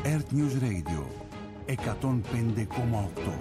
Earth News Radio 105,8.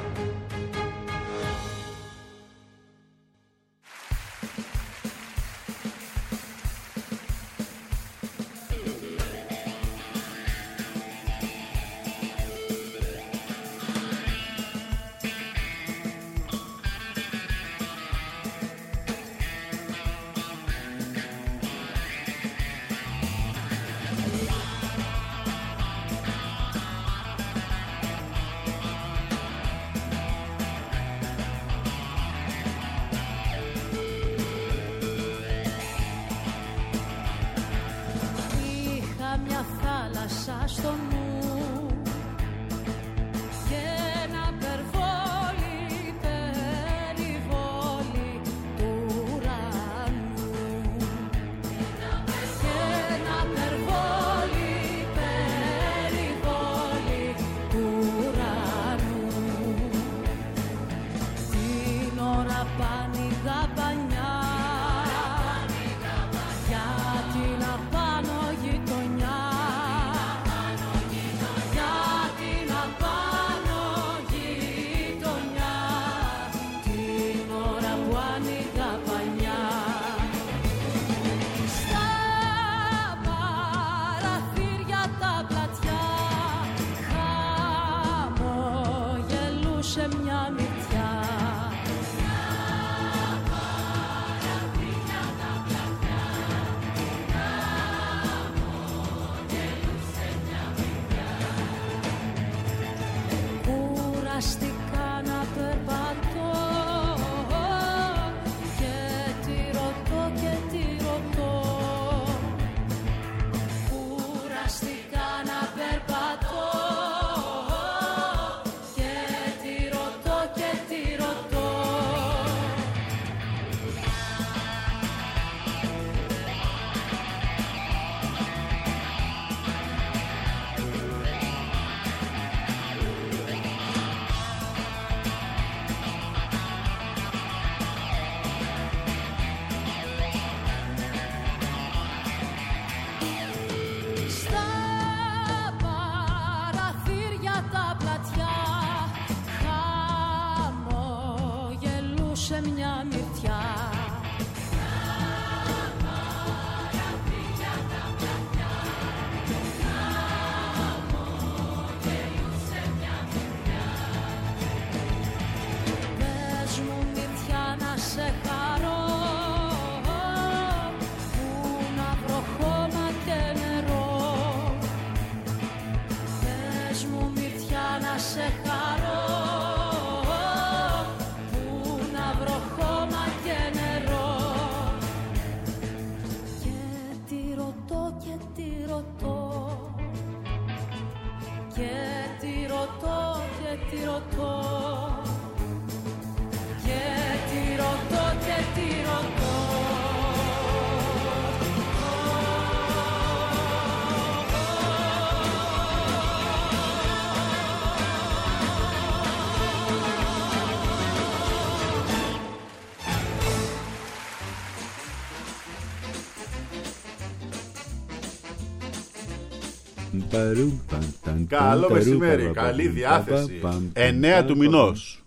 Καλό μεσημέρι, καλή διάθεση. 9 του μηνός.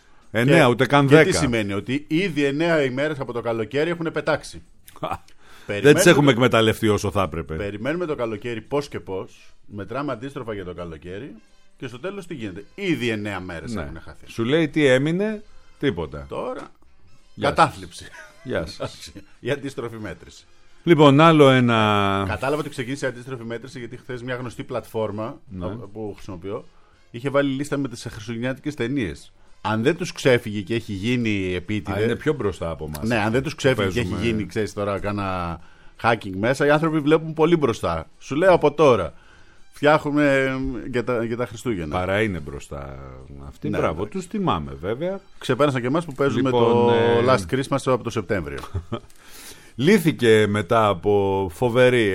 9, ούτε καν 10. Και τι σημαίνει? Ότι ήδη 9 ημέρες από το καλοκαίρι έχουν πετάξει. Δεν τις έχουμε εκμεταλλευτεί όσο θα έπρεπε. Περιμένουμε το καλοκαίρι πώς και πώς. Μετράμε αντίστροφα για το καλοκαίρι. Και στο τέλος τι γίνεται? Ήδη 9 μέρες έχουν χαθεί. Σου λέει τι έμεινε? Τίποτα. Τώρα κατάθλιψη. Γεια σας. Η αντίστροφη μέτρηση. Λοιπόν, άλλο ένα. Κατάλαβα ότι ξεκίνησε η αντίστροφη μέτρηση γιατί χθες μια γνωστή πλατφόρμα που χρησιμοποιώ είχε βάλει λίστα με τις χριστουγεννιάτικες ταινίες. Αν δεν τους ξέφυγε και έχει γίνει επίτηδε. Είναι πιο μπροστά από εμάς. Ναι, αν δεν τους ξέφυγε και έχει γίνει, ξέρεις τώρα, κάνα hacking μέσα, οι άνθρωποι βλέπουν πολύ μπροστά. Σου λέω από τώρα. Φτιάχνουμε για τα Χριστούγεννα. Παρά είναι μπροστά αυτοί. Ναι, μπράβο, τους τιμάμε βέβαια. Ξεπέρασαν και εμάς που παίζουμε το Last Christmas από το Σεπτέμβριο. Λύθηκε μετά από φοβερή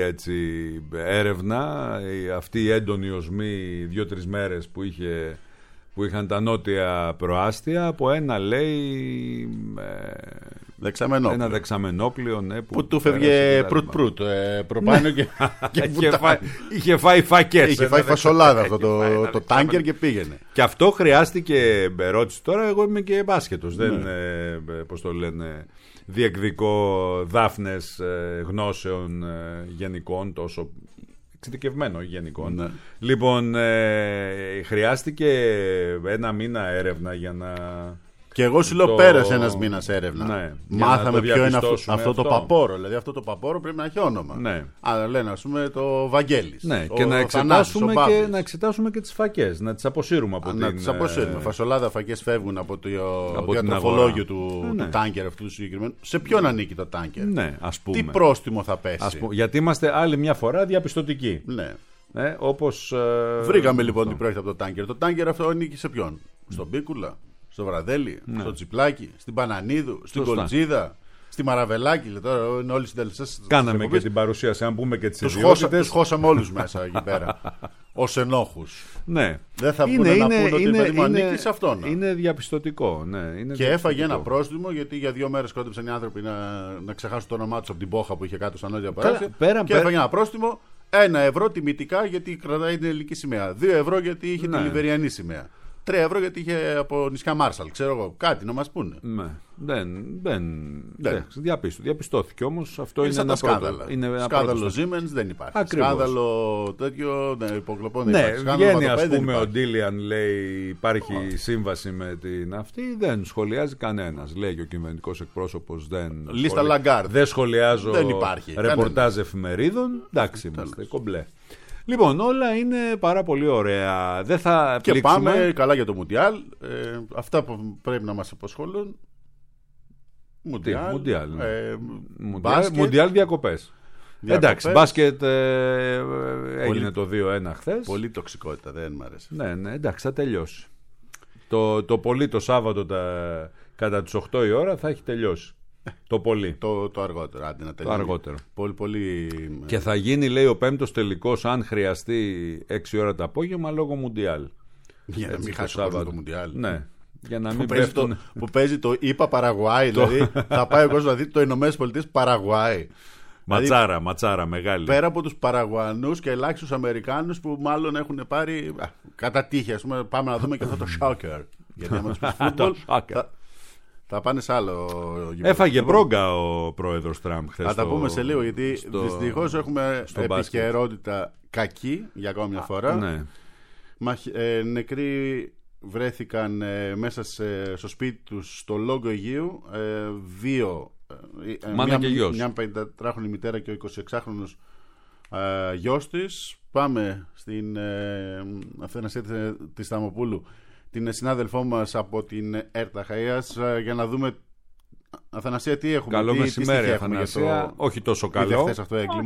έρευνα αυτή η έντονη οσμή 2-3 μέρες που είχαν τα νότια προάστια από ένα, λέει, Ένα δεξαμενόπλιο, ναι, που του φεύγε προύτ-προύτ. Προπάνω και είχε φάει φακές. Είχε φάει φασολάδα αυτό το τάνκερ και πήγαινε. Και αυτό χρειάστηκε ερώτηση τώρα. Εγώ είμαι και μπάσκετος. Δεν, πώς το λένε, διεκδικώ δάφνες γνώσεων γενικών, τόσο εξειδικευμένο γενικών. Ναι. Λοιπόν, χρειάστηκε ένα μήνα έρευνα για να... Και εγώ σου λέω πέρασε ένας μήνας έρευνα. Ναι, μάθαμε ποιο είναι αυτό το παπόρο. Δηλαδή αυτό το παπόρο πρέπει να έχει όνομα. Ναι. Αλλά λένε, ας πούμε, το Βαγγέλης. Ναι, και να εξετάσουμε και τις φακές. Να τις αποσύρουμε από την... Να τις αποσύρουμε. Φασολάδα φακές φεύγουν από το διατροφολόγιο του τάνκερ αυτού του συγκεκριμένου. Σε ποιον ανήκει το τάνκερ? Ναι, ας πούμε. Τι πρόστιμο θα πέσει? Γιατί είμαστε άλλη μια φορά διαπιστωτικοί. Ναι. Όπως, βρήκαμε λοιπόν τι πρόκειται από το τάνκερ. Το τάνκερ αυτό ανήκει σε ποιον? Στον Πίκουλα, στο Βραδέλη, στο Τσιπλάκι, στην Πανανίδου, στην Κολτζίδα, στη Μαραβελάκη. Τώρα είναι όλοι οι συντελεστές. Κάναμε και την παρουσίαση, αν πούμε και τις ιδιότητες. Τους χώσαμε όλους μέσα εκεί πέρα. Ως ενόχους. Ναι. Δεν θα πούνε να πούνε ότι παιδί ανήκει σε αυτόν. Είναι διαπιστωτικό. Ναι, είναι και διαπιστωτικό. Έφαγε ένα πρόστιμο γιατί για 2 μέρες κόντεψαν οι άνθρωποι να ξεχάσουν το όνομά τους από την πόχα που είχε κάτω στα νότια παράθυρα. Και έφαγε ένα πρόστιμο. 1 ευρώ τιμητικά γιατί κρατάει την ελληνική σημαία. 2 ευρώ γιατί είχε την λιβεριανή σημαία. 3 ευρώ γιατί είχε από νησιά Μάρσαλ. Ξέρω εγώ, κάτι να μας πούνε. Δεν. Διαπιστώθηκε όμως. Αυτό είναι ένα σκάνδαλο. Σκάνδαλο Siemens δεν υπάρχει. Ακριβώς. Σκάνδαλο τέτοιο υποκλοπών δεν υπάρχει. Βγαίνει, ας πούμε, ο Ντίλιαν, λέει υπάρχει σύμβαση με την αυτή. Δεν σχολιάζει κανένας. Λέει και ο κυβερνητικός εκπρόσωπος Λίστα Λαγκάρντ. Δεν σχολιάζω υπάρχει ρεπορτάζ εφημερίδων. Εντάξει, είμαστε κομπλέ. Λοιπόν, όλα είναι πάρα πολύ ωραία. Δεν θα και πλήξουμε. Πάμε καλά για το Μουντιάλ. Αυτά που πρέπει να μας απασχολούν. Μουντιάλ διακοπές. Εντάξει, μπάσκετ έγινε το 2-1 χθες. Πολύ τοξικότητα, δεν μ' άρεσε. Ναι, εντάξει, θα τελειώσει. Το πολύ το Σάββατο κατά τις 8 η ώρα θα έχει τελειώσει. Το πολύ. Το αργότερο. Άντε να τελειώσει. Το αργότερο. Πολύ... Και θα γίνει, λέει, ο 5ος τελικός, αν χρειαστεί, 6 ώρα το απόγευμα λόγω Μουντιάλ. Για να μην χάσει το Μουντιάλ. Ναι. Για να μην πέφτουν... που παίζει το ΙΠΑ Παραγουάι. Δηλαδή θα πάει ο κόσμος να δει το Ηνωμένες Πολιτείες Παραγουάι. Ματσάρα μεγάλη. Πέρα από τους Παραγουανούς και ελάχιστους Αμερικάνους που μάλλον έχουν πάρει κατά τύχη. Ας πούμε, πάμε να δούμε και αυτό το soccer. Γιατί άμα τους πεις φούτμπολ θα πάνε σε άλλο γήπεδο. Έφαγε μπρόγκα ο πρόεδρος Τραμπ χθες. Θα τα πούμε σε λίγο, γιατί δυστυχώς έχουμε επικαιρότητα κακή για ακόμη μια φορά. Ναι. Νεκροί βρέθηκαν μέσα στο σπίτι τους στο Λόγκο Αιγαίου. 2 μάνα και γιος. Μια 54χρονη μητέρα και ο 26χρονος γιος της. Πάμε στην Αθανασία της Σταμοπούλου, την συνάδελφό μας από την ΕΡΤ Αχαΐας, για να δούμε, Αθανασία, τι έχουμε. Καλό μεσημέρι, Αθανασία. Όχι τόσο καλό. Όχι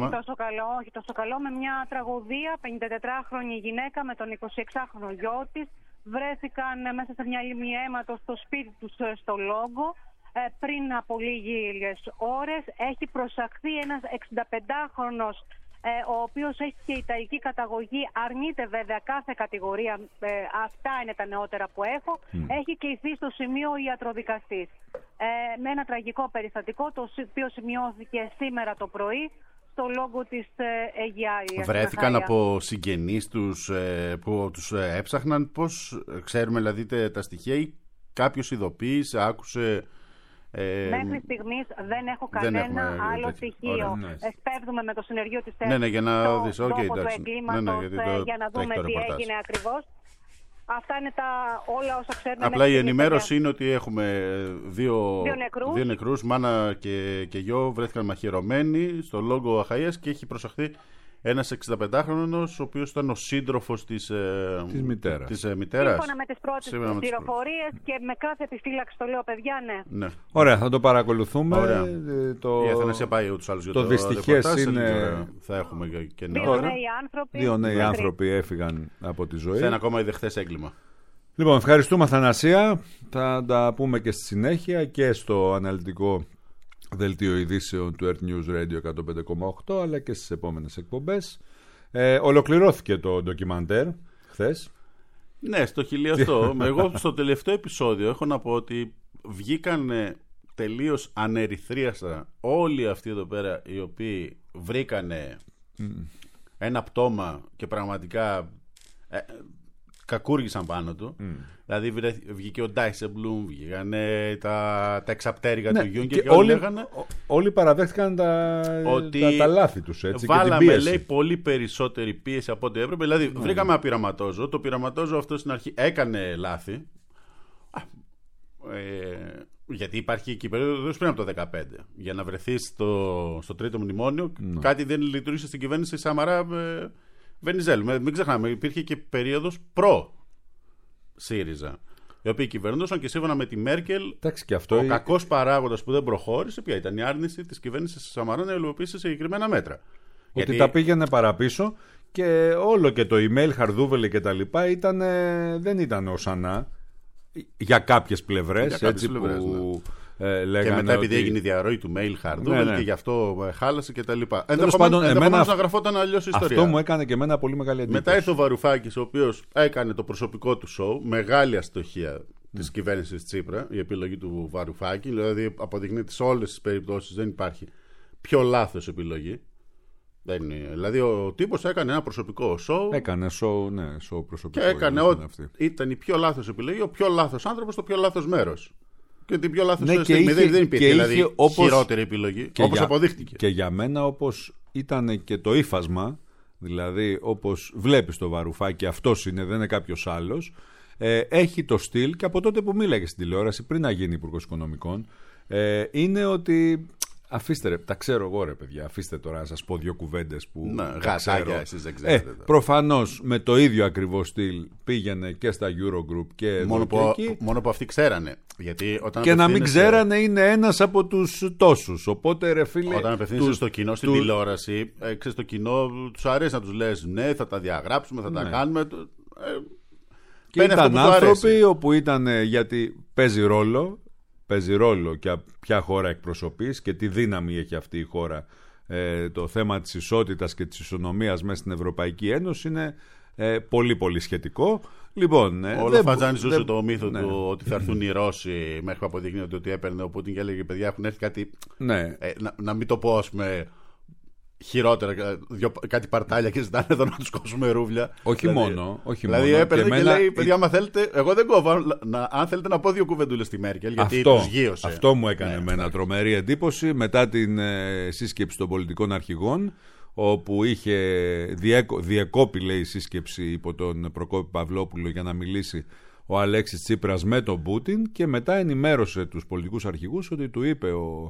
τόσο καλό. Με μια τραγωδία, 54χρονη γυναίκα με τον 26χρονο γιο της βρέθηκαν μέσα σε μια λίμνη αίματος στο σπίτι τους στο Λόγκο πριν από λίγες ώρες. Έχει προσαχθεί ένας 65χρονος ο οποίος έχει και ιταλική καταγωγή, αρνείται βέβαια κάθε κατηγορία, αυτά είναι τα νεότερα που έχω. Έχει κληθεί στο σημείο ο ιατροδικαστής. Με ένα τραγικό περιστατικό, το οποίο σημειώθηκε σήμερα το πρωί στο Λόγκο της Αιγιάλιας. Βρέθηκαν από συγγενείς τους που τους έψαχναν? Πώς ξέρουμε δηλαδή τα στοιχεία, ή κάποιος ειδοποίησε, άκουσε? Μέχρι στιγμής δεν έχω κανένα άλλο στοιχείο. Σπέβδουμε με το συνεργείο της ΕΡΤ για να δεις, τόπο του εγκλήματος, για να δούμε τι έγινε ακριβώς. Αυτά είναι όλα όσα ξέρουμε. Απλά η ενημέρωση είναι ότι έχουμε δύο νεκρούς, μάνα και γιο, βρέθηκαν μαχαιρωμένοι στο Λόγκο Αχαΐας και έχει προσαχθεί ένας 65χρονος, ο οποίος ήταν ο σύντροφος της μητέρας. Σύμφωνα με τις πρώτες πληροφορίες και με κάθε επιφύλαξη το λέω, παιδιά, ναι. Ωραία, θα το παρακολουθούμε. Η Αθανασία πάει ούτως άλλως για το δυστυχές είναι... Θα έχουμε και δύο νέοι άνθρωποι έφυγαν από τη ζωή. Σε ένα ακόμα ιδεχθές έγκλημα. Λοιπόν, ευχαριστούμε, Αθανασία. Θα τα πούμε και στη συνέχεια και στο αναλυτικό δελτίο ειδήσεων του Earth News Radio 105,8, αλλά και στις επόμενες εκπομπές. Ολοκληρώθηκε το ντοκιμαντέρ χθες. Ναι, στο χιλιοστό. Εγώ στο τελευταίο επεισόδιο έχω να πω ότι βγήκαν τελείως ανερυθρίαστα όλοι αυτοί εδώ πέρα οι οποίοι βρήκανε ένα πτώμα και πραγματικά κακούργησαν πάνω του. Δηλαδή βγήκε ο Ντάισεμπλουμ, βγήκαν τα εξαπτέρυγα του Γιούγκερ και όλοι παραδέχτηκαν τα λάθη τους. Έτσι, βάλαμε, λέει, πολύ περισσότερη πίεση από ό,τι έπρεπε. Δηλαδή βρήκαμε ένα πειραματόζωο. Το πειραματόζωο αυτό στην αρχή έκανε λάθη. Γιατί υπάρχει εκεί περίοδος πριν από το 2015. Για να βρεθεί στο τρίτο μνημόνιο, κάτι δεν λειτουργήσε στην κυβέρνηση Σαμαρά Βενιζέλου. Μην ξεχνάμε, υπήρχε και περίοδος προ-ΣΥΡΙΖΑ, οι οποίοι κυβερνούσαν και σύμφωνα με τη Μέρκελ. Ο κακός παράγοντας που δεν προχώρησε, ποια ήταν η άρνηση της κυβέρνησης Σαμαρά να υλοποιήσει συγκεκριμένα μέτρα. Ότι τα πήγαινε παραπίσω και όλο και το email Χαρδούβελε και τα λοιπά δεν ήταν ως ανά. Για κάποιες πλευρές. Και μετά επειδή έγινε η διαρροή του mail Χαρδούβελ και γι' αυτό χάλασε και τα λοιπά. Ενδεχομένως να γραφόταν αλλιώς ιστορία. Αυτό μου έκανε και εμένα πολύ μεγάλη εντύπωση. Μετά ήρθε ο Βαρουφάκης, ο οποίος έκανε το προσωπικό του show. Μεγάλη αστοχία της κυβέρνησης Τσίπρα, η επιλογή του Βαρουφάκη. Δηλαδή αποδεικνύεται σε όλες τις περιπτώσεις δεν υπάρχει πιο λάθος επιλογή. Δηλαδή ο τύπος έκανε ένα προσωπικό show. Έκανε show προσωπικό. Και έκανε ήταν η πιο λάθος επιλογή, ο πιο λάθος άνθρωπος στο πιο λάθος μέρος. Και την πιο λάθος στιγμή δεν υπήρχε δηλαδή χειρότερη επιλογή, όπως αποδείχτηκε. Και για μένα, όπως ήταν και το ύφασμα, δηλαδή όπως βλέπεις το Βαρουφάκη, αυτός είναι, δεν είναι κάποιος άλλος. Έχει το στυλ και από τότε που μίλαγε στην τηλεόραση, πριν να γίνει υπουργός οικονομικών, είναι ότι. Αφήστε ρε, τα ξέρω εγώ ρε παιδιά. Αφήστε τώρα να σας πω δύο κουβέντες που γατάκια εσείς δεν ξέρετε. Προφανώς με το ίδιο ακριβώς στυλ πήγαινε και στα Eurogroup και μόνο που αυτοί ξέρανε. Γιατί όταν και να μην ξέρανε είναι ένας από τους τόσους. Οπότε ρε φίλε, όταν απευθύνεσαι στο κοινό, στην τηλεόραση, ξέρεις, το κοινό τους αρέσει να τους λες ναι, θα τα διαγράψουμε, θα τα κάνουμε. Και ήταν άνθρωποι όπου ήταν, γιατί παίζει ρόλο και ποια χώρα εκπροσωπείς και τι δύναμη έχει αυτή η χώρα. Το θέμα της ισότητας και της ισονομίας μέσα στην Ευρωπαϊκή Ένωση είναι πολύ πολύ σχετικό. Λοιπόν, όλο ο Φατζάνης ζούσε το μύθο του ότι θα έρθουν οι Ρώσοι, μέχρι που αποδεικνύεται ότι έπαιρνε ο Πούτιν και έλεγε παιδιά έχουν έρθει κάτι, να μην το πω ας πούμε χειρότερα, κάτι παρτάλια και ζητάνε εδώ να τους κόψουμε ρούβλια. Όχι μόνο. Δηλαδή έπαιρνε και λέει παιδιά άμα θέλετε, εγώ δεν κόβω, αν θέλετε να πω δύο κουβεντούλες στη Μέρκελ, γιατί τους γείωσε. Αυτό μου έκανε εμένα τρομερή εντύπωση μετά την σύσκεψη των πολιτικών αρχηγών, όπου είχε διεκόπη λέει η σύσκεψη υπό τον Προκόπη Παυλόπουλο για να μιλήσει ο Αλέξης Τσίπρας με τον Πούτιν, και μετά ενημέρωσε τους πολιτικούς αρχηγούς ότι του είπε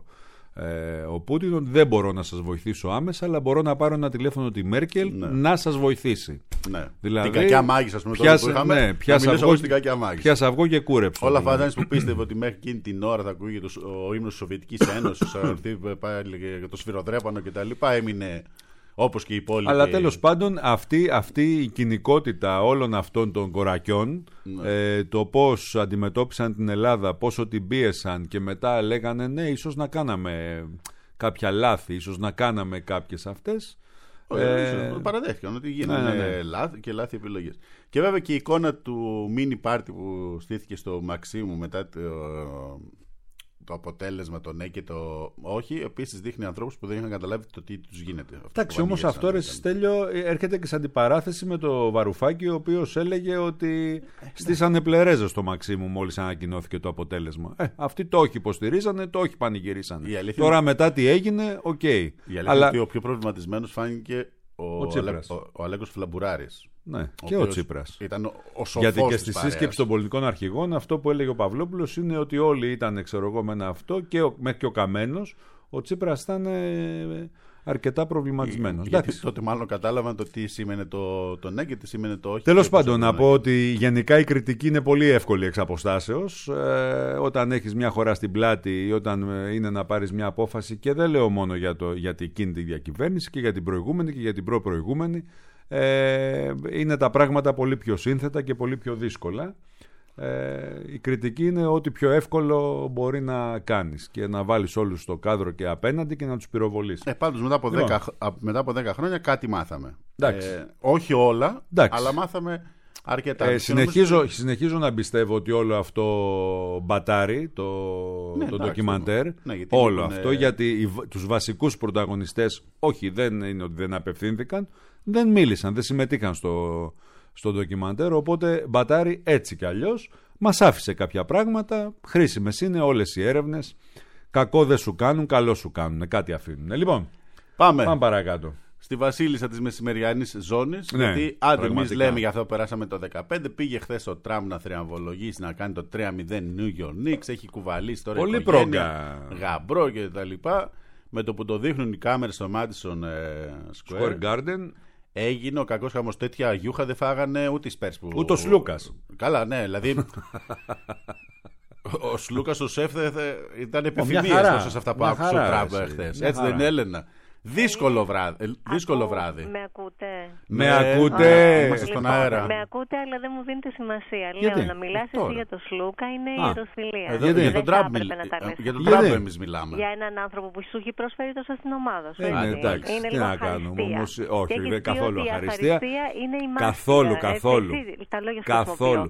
ο Πούτιν ότι δεν μπορώ να σας βοηθήσω άμεσα, αλλά μπορώ να πάρω ένα τηλέφωνο τη Μέρκελ να σας βοηθήσει. Ναι. Δηλαδή, την κακιά μάγισσα, ας πούμε, που είχαμε, πιάσα αυγό και κούρεψε. Όλα Φατζάνης που πίστευε ότι μέχρι εκείνη την ώρα θα ακούγεται ο ύμνος της Σοβιετικής Ένωσης, για το σφυροδρέπανο κτλ. Έμεινε όπως και οι υπόλοιποι. Αλλά τέλος πάντων αυτή η κοινικότητα όλων αυτών των κορακιών, το πώς αντιμετώπισαν την Ελλάδα, πόσο την πίεσαν και μετά λέγανε ναι, ίσως να κάναμε κάποια λάθη, ίσως να κάναμε κάποιες αυτές. Παραδέχτηκαν ότι γίνανε λάθη και λάθη επιλογές. Και βέβαια και η εικόνα του mini party που στήθηκε στο Μαξίμου μετά το αποτέλεσμα, το ναι και το όχι, επίσης δείχνει ανθρώπους που δεν είχαν καταλάβει το τι τους γίνεται. Εντάξει, όμως αυτό ρε Στέλιο έρχεται και σε αντιπαράθεση με το Βαρουφάκη, ο οποίος έλεγε ότι στήσανε πλερέζες στο Μαξίμου μόλις ανακοινώθηκε το αποτέλεσμα. Αυτοί το όχι υποστηρίζανε, το όχι πανηγυρίσανε. Τώρα μετά τι έγινε, οκ. Η αλήθεια είναι ότι ο πιο προβληματισμένος φάνηκε ο Αλέκος Φλαμπουράρης. Ναι, και ο Τσίπρας. Ήταν ο σοφός. Γιατί και στη σύσκεψη των πολιτικών αρχηγών αυτό που έλεγε ο Παυλόπουλος είναι ότι όλοι ήταν, ξέρω εγώ, με ένα αυτό και μέχρι και ο Καμένος. Ο Τσίπρας ήταν αρκετά προβληματισμένος. Γιατί τότε μάλλον κατάλαβαν το τι σήμαινε το ναι και τι σήμαινε το όχι. Τέλος πάντων, να πω ότι γενικά η κριτική είναι πολύ εύκολη εξ αποστάσεως. Όταν έχεις μια χώρα στην πλάτη ή όταν είναι να πάρεις μια απόφαση, και δεν λέω μόνο για εκείνη τη διακυβέρνηση και για την προηγούμενη και για την προπροηγούμενη. Είναι τα πράγματα πολύ πιο σύνθετα και πολύ πιο δύσκολα. Η κριτική είναι ό,τι πιο εύκολο μπορεί να κάνεις και να βάλεις όλους στο κάδρο και απέναντι και να τους πυροβολείς. Πάντως μετά από 10 χρόνια κάτι μάθαμε. Όχι όλα, αλλά μάθαμε αρκετά. Συνεχίζω να πιστεύω ότι όλο αυτό μπατάρει το ντοκιμαντέρ. Όλο αυτό, γιατί τους βασικούς πρωταγωνιστές, όχι, δεν είναι ότι δεν απευθύνθηκαν, δεν μίλησαν, δεν συμμετείχαν στο ντοκιμαντέρ, οπότε μπατάρει έτσι κι αλλιώς. Μας άφησε κάποια πράγματα, χρήσιμες είναι όλες οι έρευνες. Κακό δεν σου κάνουν, καλό σου κάνουν, κάτι αφήνουν. Λοιπόν, πάμε παρακάτω. Στη βασίλισσα της μεσημεριανής ζώνης. Γιατί άντε εμείς λέμε για αυτό που περάσαμε το 2015. Πήγε χθες ο Τραμπ να θριαμβολογήσει, να κάνει το 3-0 New York Knicks. Έχει κουβαλήσει τώρα πολύ οικογένεια, γαμπρό και τα λοιπά. Με το που το δείχνουν οι κάμερες στο Madison Square Garden, έγινε ο κακός χαμός. Τέτοια γιούχα δεν φάγανε ούτε οι Σπέρς που... Ούτε ο Σλούκας. Καλά, ναι, δηλαδή... Ο Σλούκας ο σεφ ήταν επιφημίας σε αυτά που άκουσε ο Τραμπ χθες. Έτσι δεν είναι, Έλενα? Δύσκολο βράδυ. Με ακούτε. Είμαστε στον αέρα. Με ακούτε, αλλά δεν μου δίνετε σημασία. Λέω να μιλάς εσύ για τον Σλούκα είναι ιεροσφυλία. Για τον Τραμπ εμείς μιλάμε. Για έναν άνθρωπο που σου έχει προσφέρει τόσο στην ομάδα σου. Εντάξει, τι να κάνουμε όμως. Όχι, δεν καθόλου ευχαριστία. Καθόλου.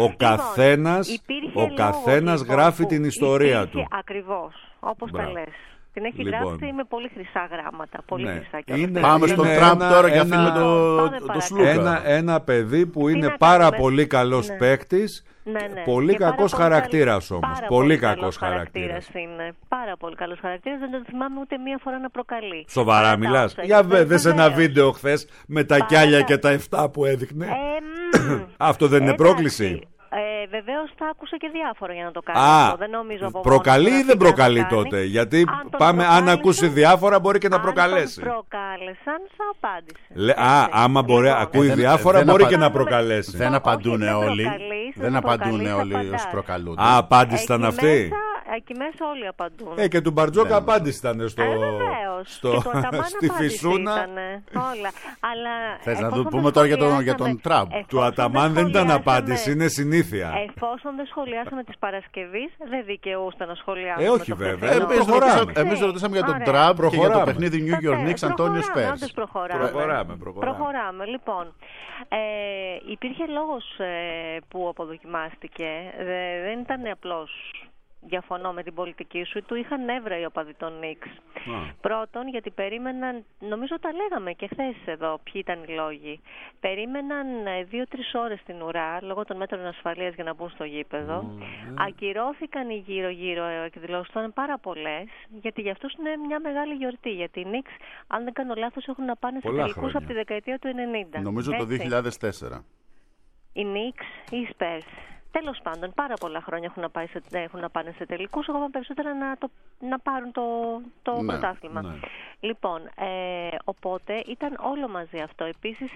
Ο καθένας γράφει την ιστορία του. Ακριβώς, όπως τα λες. Την έχει γράψει με πολύ χρυσά γράμματα. Πολύ χρυσά. Πάμε στον Τραμπ τώρα για φίλο το Σλούκα. Ένα παιδί που είναι πάρα πολύ καλός παίκτης. Πολύ κακός χαρακτήρας όμως. Πολύ κακός χαρακτήρας. Είναι πάρα πολύ καλός χαρακτήρας. Δεν τον θυμάμαι ούτε μία φορά να προκαλεί. Σοβαρά μιλάς? Για δες ένα βίντεο χθες με τα κιάλια και τα 7 που έδειχνε. Αυτό δεν είναι πρόκληση? Βεβαίως θα άκουσε και διάφορα για να το κάνει. Δεν νομίζω από προκαλεί ή δεν προκαλεί τότε? Γιατί αν ακούσει διάφορα μπορεί και να προκαλέσει. Αν προκάλεσαν θα απάντησε. Άμα ακούει διάφορα μπορεί και να προκαλέσει. Δεν απαντούνε όλοι. Δεν απαντούνε όλοι όσοι προκαλούνται. Απάντηση ήταν αυτή? Εκεί μέσα όλοι απαντούν. Και του Μπαρτζόκα απάντηση ήταν στη Φυσούνα. Όλα. Θες να το πούμε τώρα για τον Τραμπ? Του Αταμάν δεν ήταν απάντηση, είναι συνήθεια. Εφόσον δεν σχολιάσαμε τις Παρασκευής, δεν δικαιούστε να σχολιάσουμε. Όχι βέβαια. Εμείς ρωτήσαμε για τον Τραμπ και για το παιχνίδι New York Knicks Αντώνιο Σπέρς. Προχωράμε. Λοιπόν, υπήρχε λόγος που αποδοκιμάστηκε. Δεν ήταν απλώς διαφωνώ με την πολιτική σου, του είχαν νεύρα οι οπαδοί των Knicks. Πρώτον, γιατί περίμεναν, νομίζω τα λέγαμε και χθες εδώ ποιοι ήταν οι λόγοι. Περίμεναν 2-3 ώρες στην ουρά λόγω των μέτρων ασφαλείας για να μπουν στο γήπεδο. Ακυρώθηκαν οι γύρω-γύρω εκδηλώσεις, ήταν πάρα πολλές, γιατί για αυτούς είναι μια μεγάλη γιορτή. Γιατί οι Knicks, αν δεν κάνω λάθος, έχουν να πάνε σε τελικούς από τη δεκαετία του 90. Νομίζω το 2004. Οι Knicks ή οι Spurs. Τέλος πάντων, πάρα πολλά χρόνια έχουν να πάνε σε τελικούς, ακόμα περισσότερα να πάρουν το πρωτάθλημα. Ναι. Λοιπόν, οπότε ήταν όλο μαζί αυτό. Επίσης,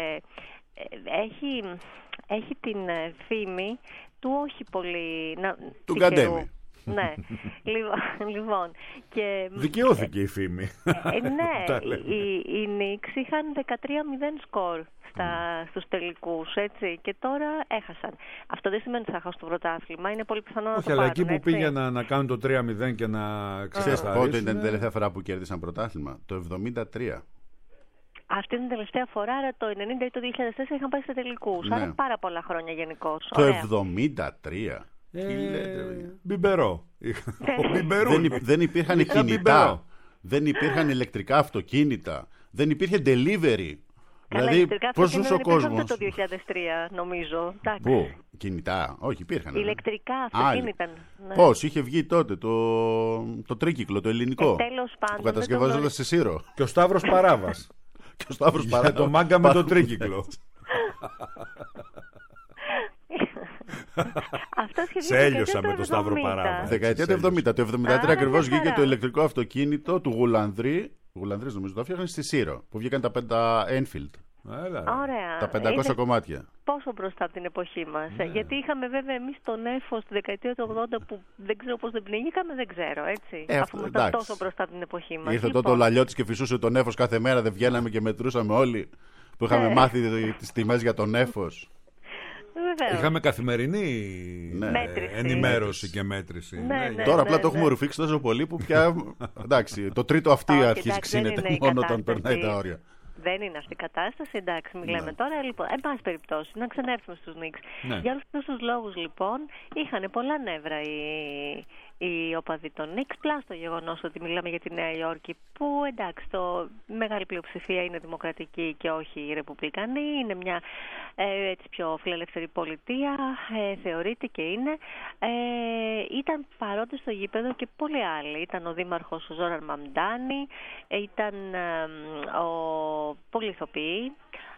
έχει την φήμη του όχι πολύ... Του Γκαντέμι. Ναι, λοιπόν. Δικαιώθηκε η φήμη. Ναι, οι Knicks είχαν 13-0 σκορ στους τελικούς, έτσι, και τώρα έχασαν. Αυτό δεν σημαίνει ότι θα χάσουν το πρωτάθλημα, είναι πολύ πιθανό να το πάρουν. Αλλά εκεί που πήγαιναν να κάνουν το 3-0 και να ξεχάσουν. Πότε ήταν την τελευταία φορά που κέρδισαν πρωτάθλημα? Το 1973. Αυτή είναι την τελευταία φορά, άρα το 1990 ή το 2004 είχαν πάει σε τελικούς. Ναι. Άρα πάρα πολλά χρόνια γενικώς. Το 1973. Μπιμπερό. Δεν υπήρχαν κινητά. Δεν υπήρχαν ηλεκτρικά αυτοκίνητα. Δεν υπήρχε delivery. Δηλαδή, πώς ζούσε ο κόσμος? Το 2003, νομίζω. Πού? Κινητά? Όχι, υπήρχαν. Ηλεκτρικά αυτοκίνητα. Ναι. Πώς? Είχε βγει τότε το τρίκυκλο, το ελληνικό. Τέλος πάντων. Που κατασκευάζονταν σε Σύρο. Και ο Σταύρος Παράβας. Για το μάγκα με το τρίκυκλο. Σε έλειωσα με το Σταύρο Παράβα. Δεκαετία του 70. Το 1973 ακριβώς βγήκε το ηλεκτρικό αυτοκίνητο του Γουλανδρή. Γουλανδρής νομίζω το έφτιαχναν στη Σύρο. Που βγήκαν τα 5 Enfield. Ωραία. Τα 500 κομμάτια. Πόσο μπροστά από την εποχή μας. Γιατί είχαμε βέβαια εμείς τον Έφο στη δεκαετία του 80 που δεν ξέρω πώς δεν πνίγηκαμε, δεν ξέρω, έτσι. Αφού ήμασταν τόσο μπροστά από την εποχή μας. Ήρθε τότε ο Λαλιώτης και φυσούσε τον Έφος κάθε μέρα, δεν βγαίναμε και μετρούσαμε όλοι που είχαμε μάθει τις τιμές για τον Έφος. Είχαμε καθημερινή ενημέρωση και μέτρηση. Τώρα απλά το έχουμε ρουφήξει τόσο πολύ που πια. Εντάξει, το τρίτο αυτή αρχίζει ξύνεται μόνο όταν περνάει τα όρια. Δεν είναι αυτή η κατάσταση, εντάξει, μιλάμε τώρα. Λοιπόν, εν πάση περιπτώσει, να ξανέρθουμε στους Knicks. Για όλους αυτούς τους λόγους, λοιπόν, είχαν πολλά νεύρα οι οπαδοί των Knicks, πλάς το γεγονός ότι μιλάμε για τη Νέα Υόρκη, που εντάξει, η μεγάλη πλειοψηφία είναι δημοκρατική και όχι ρεπουμπλικανή, είναι μια έτσι πιο φιλελεύθερη πολιτεία, θεωρείται και είναι. Ήταν παρόντες στο γήπεδο και πολλοί άλλοι. Ήταν ο δήμαρχος ο Ζόραν Μαμντάνη, ήταν πολλοί ηθοποιοί.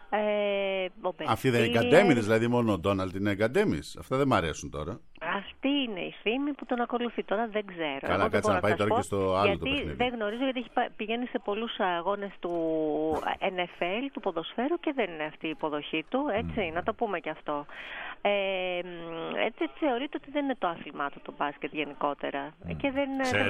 Αυτοί δεν είναι εγκαντέμιδες, δηλαδή μόνο ο Ντόναλντ είναι εγκαντέμις. Αυτά δεν μ' αρέσουν τώρα. Αυτή είναι η φήμη που τον ακολουθεί. Τώρα δεν ξέρω. Καλά, κάτσε να πάει τώρα και στο άλλο το παιχνίδι. Δεν γνωρίζω, γιατί πηγαίνει σε πολλούς αγώνες του NFL, του ποδοσφαίρου, και δεν είναι αυτή η υποδοχή του. Έτσι, να το πούμε και αυτό. Έτσι θεωρείται ότι δεν είναι το άθλημά του το μπάσκετ γενικότερα. Και δεν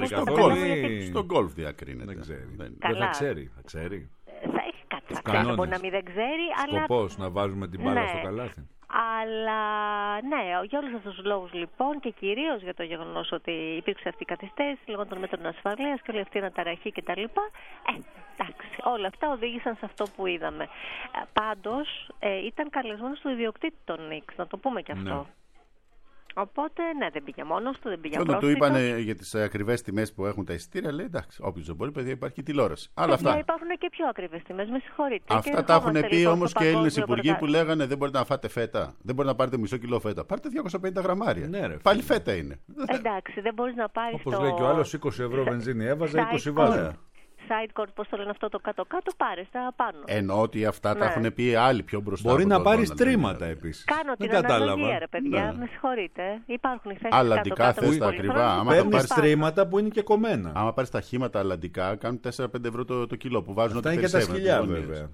στο γκολφ διακρίνεται. Δεν ξέρει. Δεν θα ξέρει. Θα ξέρει. Μπορεί να μην δεν ξέρει, αλλά. Σκοπός να βάζουμε την μπάλα στο καλάθι. Αλλά ναι, για όλους αυτούς τους λόγους λοιπόν, και κυρίως για το γεγονός ότι υπήρξε αυτή η καθυστέρηση λόγω των μέτρων ασφαλείας και όλη αυτή η αναταραχή κτλ. Εντάξει, όλα αυτά οδήγησαν σε αυτό που είδαμε. Πάντως ήταν καλεσμένος του ιδιοκτήτη των Knicks, να το πούμε και αυτό. Ναι. Οπότε, ναι, δεν πήγε μόνος του, δεν πήγε πρόσφυγας. Όταν του είπανε για τις ακριβές τιμές που έχουν τα εισιτήρια, λέει εντάξει, όποιος δεν μπορεί, παιδιά, υπάρχει τηλεόραση. Αλλά αυτά. Υπάρχουν και πιο ακριβές τιμές, με συγχωρείτε. Αυτά τα έχουν πει όμως και Έλληνες υπουργοί που λέγανε δεν μπορείτε να φάτε φέτα. Δεν μπορείτε να πάρετε μισό κιλό φέτα. Πάρτε 250 γραμμάρια. Ναι, ρε, πάλι φέτα είναι. Εντάξει, δεν μπορείς να πάρεις. Όπως λέει και ο άλλος, 20 ευρώ βενζίνη έβαζε, 20 βάζε. Sidecourt, πώς το λένε αυτό το κάτω-κάτω, πάρε τα πάνω. Ενώ ότι αυτά τα έχουν πει άλλοι πιο μπροστά. Μπορεί να πάρει τρίματα επίσης. Κάνω την αναλογία, ρε παιδιά, με συγχωρείτε. Υπάρχουν οι θέσεις αλλαντικά θες τα ακριβά. Παίρνεις τρίματα που είναι και κομμένα. Άμα πάρεις τα χήματα αλλαντικά, κάνουν 4-5 ευρώ το κιλό που βάζουν. Αυτά είναι και τα σκυλιά, βέβαια.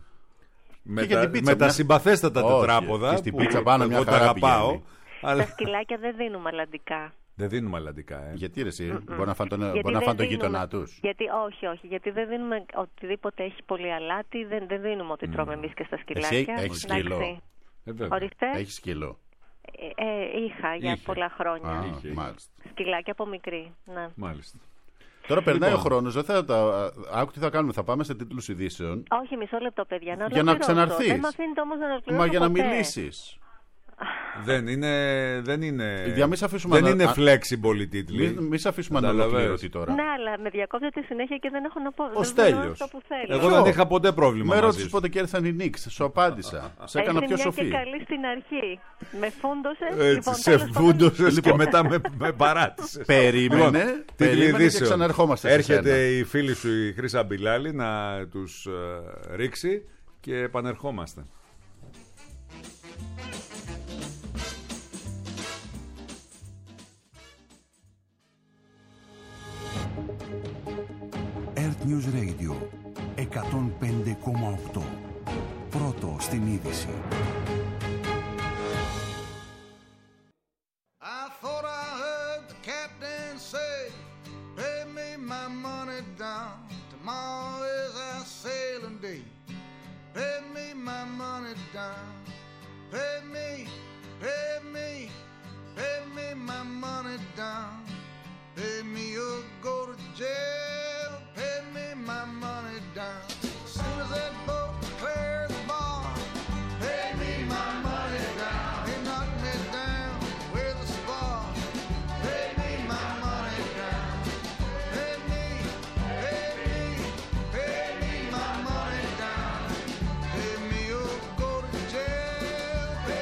Με τα συμπαθέστατα τετράποδα. Και στην πίτσα πάνω μια χαρά πηγαίνει. Τα σκυλάκια δεν δίνουμε αλλαντικά. Δεν δίνουμε αλλαντικά. Γιατί ρε εσύ, μπορεί να φάνε το γείτονά τους. Όχι, γιατί δεν δίνουμε οτιδήποτε έχει πολύ αλάτι, δεν δίνουμε ό,τι τρώμε εμείς και στα σκυλάκια. Έχει σκύλο. Έχει σκύλο. Είχα για πολλά χρόνια. Σκυλάκια από μικρή. Μάλιστα. Τώρα περνάει ο χρόνος, δεν θα άκου τι θα κάνουμε, θα πάμε σε τίτλους ειδήσεων. Όχι, μισό λεπτό παιδιά, για να ξαναρθείς. Δεν με αφήνετε όμως να ολοκληρώσω. Μα για να μιλήσεις. Δεν είναι δεν είναι flexible οι τίτλοι. Μην σε αφήσουμε αναλογηρωτή τώρα. Ναι, αλλά με διακόπτεται συνέχεια και δεν έχω να πω. Ο Στέλιος. Εγώ δεν είχα ποτέ πρόβλημα. Με ρώτησες πότε κέρδισαν οι Knicks. Σου απάντησα. Σε έκανα πιο σοφή. Ήσουν καλή στην αρχή. Με φούντωσες. Σε φούντωσες και μετά με παράτησες. Περίμενε και ξαναρχόμαστε. Έρχεται η φίλη σου η Χρύσα Μπιλάλη να τους ρίξει και επανερχόμαστε. Earth News Radio 105,8. Πρώτο στην είδηση. I thought I heard the captain say, pay me my money down. Tomorrow is our sailing day. Pay me my money down. Pay me my money down. Pay me or go to jail. Pay me my money down. As soon as that boat clears the bar, pay me my money down. They knock me down with a spar. Pay me my money down. Pay me my money down. Pay me or go to jail. Pay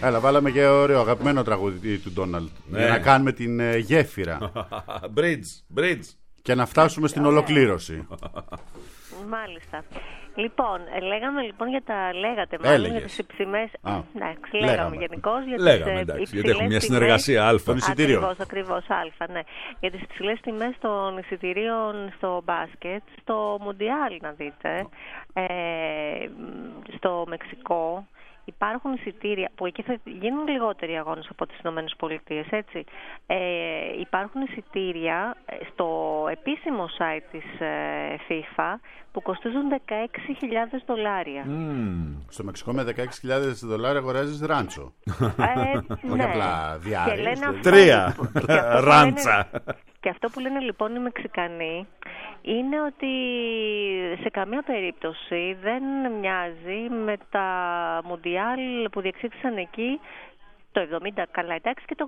Έλα, βάλαμε και ωραίο αγαπημένο τραγούδι του Ντόναλντ. Για να κάνουμε την γέφυρα. Bridge. Και να φτάσουμε στην ολοκλήρωση. Μάλιστα. Λοιπόν, λέγαμε λοιπόν για για τις υψημές. Λέγαμε γενικώς για τις γιατί έχουμε μια συνεργασία Α. Ακριβώς Α, ναι. Για τις υψηλές τιμές των εισιτηρίων στο μπάσκετ, στο Μουντιάλ να δείτε, στο Μεξικό. Υπάρχουν εισιτήρια που εκεί θα γίνουν λιγότεροι αγώνες από τις Ηνωμένες-Πολιτείες, έτσι. Υπάρχουν εισιτήρια στο επίσημο site της FIFA που κοστίζουν $16,000. Στο Μεξικό με $16,000 αγοράζεις ράντσο. Όχι απλά διάρρη. 3 ράντσα. Και αυτό που λένε λοιπόν οι Μεξικανοί είναι ότι σε καμία περίπτωση δεν μοιάζει με τα Μουντιάλ που διεξήχθησαν εκεί το 70, καλά εντάξει, και το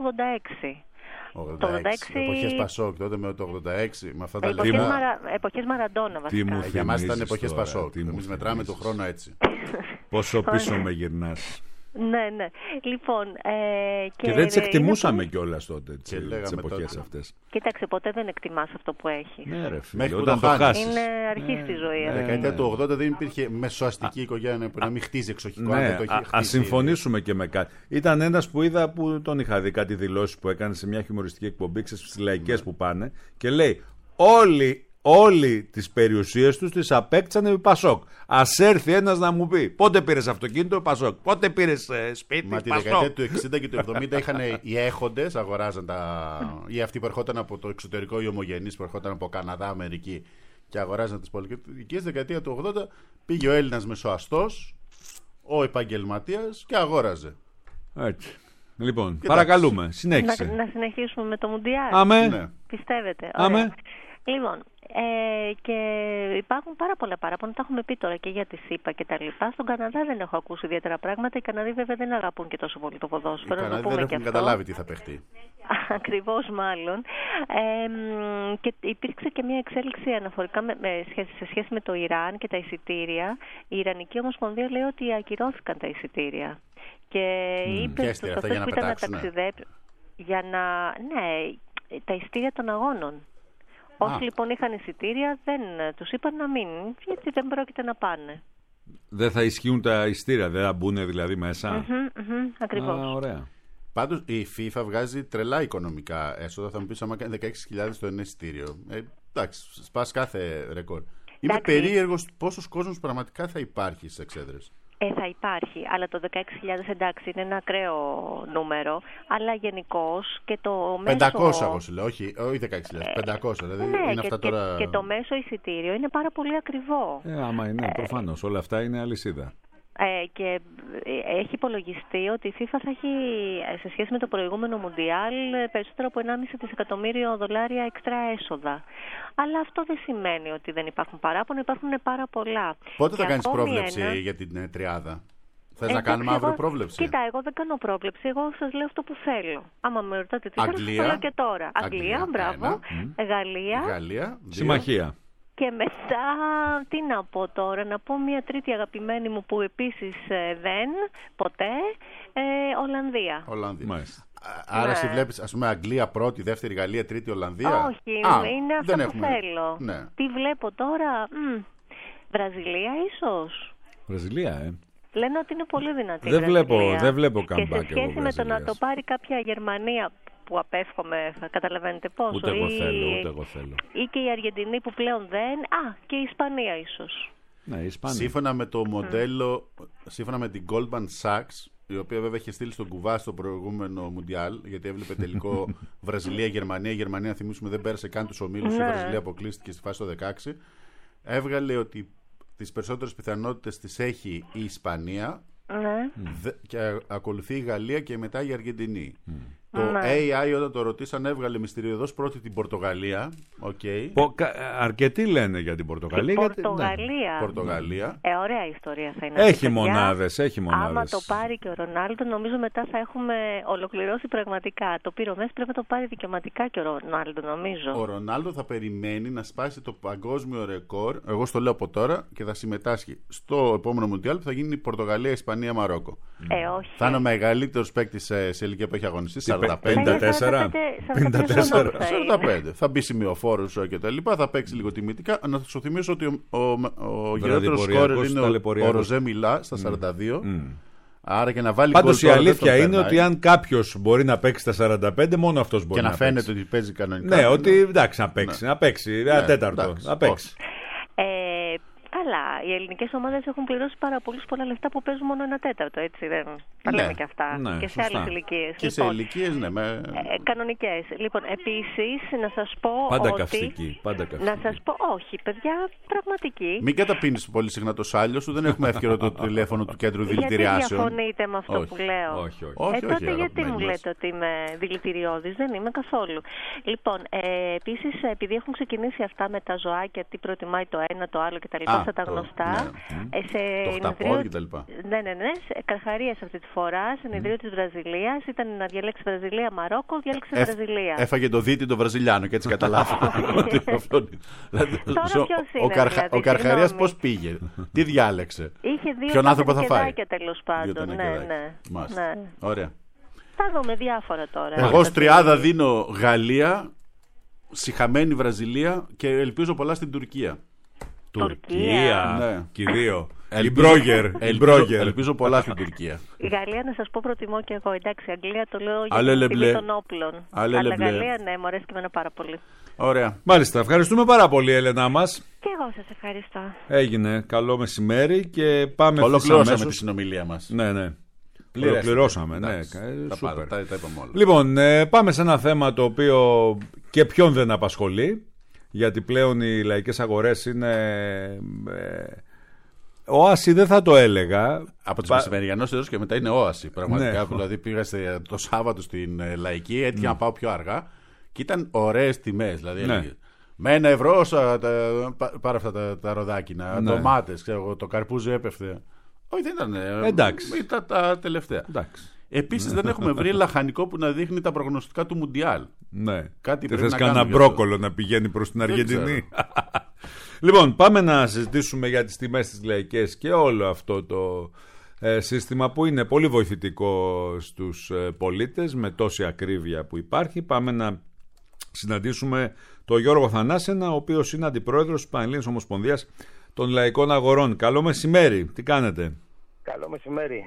86. 86. Εποχές Πασόκ τότε με το 86. Με αυτά τα λεπτά. Εποχές Μαραντόνα βασικά. Για μας ήταν εποχές Πασόκ. Εμείς μετράμε το χρόνο έτσι. Πόσο πίσω με γυρνάς. Ναι. Λοιπόν, και δεν τις εκτιμούσαμε κιόλας τότε τις εποχές αυτές. Κοίταξε, ποτέ δεν εκτιμάς αυτό που έχεις. Ναι, ρε φίλε, όταν το χάσεις. Είναι αρχή στη ζωή. Δεκαετία του 80 δεν υπήρχε μεσοαστική οικογένεια που να μην χτίζει εξοχικό. Ναι, ας συμφωνήσουμε και με κάτι. Ήταν ένας που είδα, που τον είχα δει, κάτι δηλώσεις που έκανε σε μια χιουμοριστική εκπομπή, στις λαϊκές που πάνε, και λέει όλοι τις περιουσίες τους τις απέκτησαν επί Πασόκ. Ας έρθει ένας να μου πει πότε πήρες αυτοκίνητο Πασόκ, πότε πήρες σπίτι Πασόκ. Μα τη δεκαετία του 60 και του 70 είχαν οι έχοντες, αγοράζαν ή αυτοί που ερχόταν από το εξωτερικό, οι ομογενείς που ερχόταν από Καναδά, Αμερική και αγοράζαν τις πολυκατοικίες. Δεκαετία του 80 πήγε ο Έλληνας μεσοαστός, ο επαγγελματίας και αγόραζε. Έτσι. Λοιπόν, παρακαλούμε, συνέχισε. Να συνεχίσουμε με το Μουντιάλ. Αμέ. Ναι. Πιστεύετε? Αμέ. Λοιπόν, και υπάρχουν πάρα πολλά παράπονα, τα έχουμε πει τώρα και για τη ΣΥΠΑ και τα λοιπά. Στον Καναδά δεν έχω ακούσει ιδιαίτερα πράγματα. Οι Καναδοί βέβαια δεν αγαπούν και τόσο πολύ το ποδόσφαιρο. Οι Καναδοί δεν έχουν καταλάβει τι θα παιχτεί. Ακριβώς, μάλλον. Και υπήρξε και μια εξέλιξη αναφορικά σε σχέση με το Ιράν και τα εισιτήρια. Η Ιρανική Ομοσπονδία λέει ότι ακυρώθηκαν τα εισιτήρια. Και είπε στους αυτούς που ήταν να ταξιδέψουν τα εισιτήρια των αγώνων. Όσοι λοιπόν είχαν εισιτήρια δεν τους είπαν να μείνουν, γιατί δεν πρόκειται να πάνε. Δεν θα ισχύουν τα εισιτήρια, δεν θα μπουν δηλαδή μέσα. Ακριβώς. Ωραία. Πάντως η FIFA βγάζει τρελά οικονομικά έσοδα. Θα μου πεις άμα κάνει 16.000 το ένα εισιτήριο. Εντάξει, σπάς κάθε ρεκόρ. Είμαι περίεργος πόσος κόσμος πραγματικά θα υπάρχει στις εξέδρες. Θα υπάρχει, αλλά το 16.000 εντάξει είναι ένα ακραίο νούμερο, αλλά γενικώς και το μέσο... 500 εγώ σου λέω, όχι 16.000, 500 δηλαδή είναι αυτά τώρα... Και το μέσο εισιτήριο είναι πάρα πολύ ακριβό. Άμα είναι, προφανώς, όλα αυτά είναι αλυσίδα. Και έχει υπολογιστεί ότι η FIFA θα έχει σε σχέση με το προηγούμενο Μουντιάλ περισσότερο από $1,5 δισεκατομμύριο εξτρά έσοδα. Αλλά αυτό δεν σημαίνει ότι δεν υπάρχουν παράπονα, υπάρχουν πάρα πολλά. Πότε θα κάνεις πρόβλεψη για την τριάδα? Θες να κάνουμε αύριο πρόβλεψη? Κοίτα, εγώ δεν κάνω πρόβλεψη, εγώ σας λέω αυτό που θέλω. Άμα με ρωτάτε τι θέλω, σας λέω και τώρα. Αγγλία, μπράβο. Γαλλία, συμμαχία. Και μετά, τι να πω τώρα, να πω μια τρίτη αγαπημένη μου που επίσης δεν, ποτέ, Ολλανδία. Μάλιστα. Άρα εσύ βλέπεις, ας πούμε, Αγγλία πρώτη, δεύτερη Γαλλία, τρίτη Ολλανδία. Όχι, είναι αυτό που θέλω. Ναι. Τι βλέπω τώρα, Βραζιλία ίσως. Βραζιλία, Λένε ότι είναι πολύ δυνατή. Δεν βλέπω καμπάκι. Και σε σχέση με το να το πάρει κάποια Γερμανία που απέφχομαι, θα καταλαβαίνετε πόσο. Ούτε εγώ θέλω. Ή και η Αργεντινή που πλέον δεν. Και η Ισπανία ίσως. Ναι, η Ισπανία. Σύμφωνα με το μοντέλο, σύμφωνα με την Goldman Sachs, η οποία βέβαια είχε στείλει στον κουβά στο προηγούμενο Μουντιάλ, γιατί έβλεπε τελικό Βραζιλία-Γερμανία. Η Γερμανία, να θυμίσουμε, δεν πέρασε καν τους ομίλους. Η Βραζιλία αποκλείστηκε στη φάση το 16. Έβγαλε ότι τις περισσότερες πιθανότητες τις έχει η Ισπανία και ακολουθεί η Γαλλία και μετά η Αργεντινή. Το AI όταν το ρωτήσαν έβγαλε μυστηριωδώς πρώτη την Πορτογαλία. Okay. Αρκετοί λένε για την Πορτογαλία. Πορτογαλία. Ωραία ιστορία θα είναι. Έχει μονάδες. Άμα το πάρει και ο Ρονάλντο, νομίζω μετά θα έχουμε ολοκληρώσει πραγματικά. Το πήρε ο Μέση, πρέπει να το πάρει δικαιωματικά και ο Ρονάλντο, νομίζω. Ο Ρονάλντο θα περιμένει να σπάσει το παγκόσμιο ρεκόρ. Εγώ στο λέω από τώρα και θα συμμετάσχει στο επόμενο Μουντιάλ που θα γίνει Πορτογαλία, Ισπανία, Μαρόκο. Όχι. Θα είναι ο μεγαλύτερος παίκτης σε ηλικία που έχει αγωνιστεί. 54. 45. Θα μπει σημειοφόρος και τα λοιπά. Θα παίξει λίγο τιμητικά. Να σου θυμίσω ότι ο γερότερος σκόρερ είναι ο Ροζέ Μιλά στα 42. Άρα και να βάλει. Πάντως η αλήθεια είναι ότι αν κάποιος μπορεί να παίξει στα 45, μόνο αυτός μπορεί να παίξει. Και να φαίνεται ότι παίζει κανονικά. Ναι, ότι εντάξει να παίξει. Ένα τέταρτο. Να παίξει. Καλά, οι ελληνικές ομάδες έχουν πληρώσει πάρα πολλά λεφτά που παίζουν μόνο ένα τέταρτο, έτσι δεν τα λέμε και αυτά. Και σε άλλες ηλικίες. Και σε ηλικίες, ναι. Κανονικές. Λοιπόν, επίσης, να σας πω πάντα ότι... καυστική. Να σας πω, όχι, παιδιά, πραγματική. Μην καταπίνεις πολύ συχνά το σάλιο σου, δεν έχουμε εύκαιρο το τηλέφωνο του κέντρου δηλητηριάσεων. Γιατί διαφωνείτε με αυτό που λέω? Όχι. Τότε γιατί μου λέτε ότι είμαι δηλητηριώδης? Δεν είμαι καθόλου. Λοιπόν, επίσης, επειδή έχουν ξεκινήσει αυτά με τα ζωάκια, τι προτιμάει το ένα, το άλλο κτλ. Στα τα γνωστά. Το χταπόδι και τα λοιπά. Ναι. Καρχαρίας αυτή τη φορά, συνεδρίο της Βραζιλίας. Ήταν να διαλέξει Βραζιλία, Μαρόκο, διάλεξε Βραζιλία. Έφαγε το δίτη το Βραζιλιάνο και έτσι καταλάβει. Ο Καρχαρίας πώς πήγε, τι διάλεξε, ποιον άνθρωπο θα φάει. Τέλος πάντων. Ναι. Ωραία. Θα δούμε διάφορα τώρα. Εγώ στριάδα δίνω Γαλλία, σιχαμένη Βραζιλία και ελπίζω πολλά στην Τουρκία. Τουρκία. Ναι. Και δύο. Μπρόγερ. Ελπίζω πολλά στην Τουρκία. Η Γαλλία, να σας πω, προτιμώ και εγώ. Εντάξει, Αγγλία το λέω για την τιμή των όπλων. Αλλά Γαλλία, ναι, μου αρέσει και εμένα πάρα πολύ. Ωραία. Μάλιστα. Ευχαριστούμε πάρα πολύ, Έλενα μας. Και εγώ σας ευχαριστώ. Έγινε. Καλό μεσημέρι και πάμε. Ολοκληρώσαμε τη συνομιλία μας. Ναι. Ολοκληρώσαμε, ναι. Σούπερ. Τα είπαμε όλα. Λοιπόν, πάμε σε ένα θέμα το οποίο και ποιον δεν απασχολεί. Γιατί πλέον οι λαϊκές αγορές είναι όαση, δεν θα το έλεγα. Από τις μεσημεριανές και μετά είναι όαση. Πραγματικά, ναι. Δηλαδή πήγα το Σάββατο στην Λαϊκή, έτυχε να πάω πιο αργά και ήταν ωραίες τιμές. Δηλαδή με €1 πάρα αυτά τα ροδάκινα, ντομάτες, το καρπούζι έπεφτε. Όχι, δεν ήταν. Εντάξει. Ήταν τα τελευταία. Επίσης δεν έχουμε βρει λαχανικό που να δείχνει τα προγνωστικά του Μουντιάλ. Ναι. Κάτι τι θες κανένα μπρόκολο να πηγαίνει προς την Αργεντινή? Λοιπόν, πάμε να συζητήσουμε για τις τιμές της λαϊκές και όλο αυτό το σύστημα που είναι πολύ βοηθητικό στους πολίτες με τόση ακρίβεια που υπάρχει. Πάμε να συναντήσουμε τον Γιώργο Θανάσενα, ο οποίος είναι αντιπρόεδρος της Πανελλήνιας Ομοσπονδίας των Λαϊκών Αγορών. Καλό μεσημέρι, τι κάνετε? Καλό μεσημέρι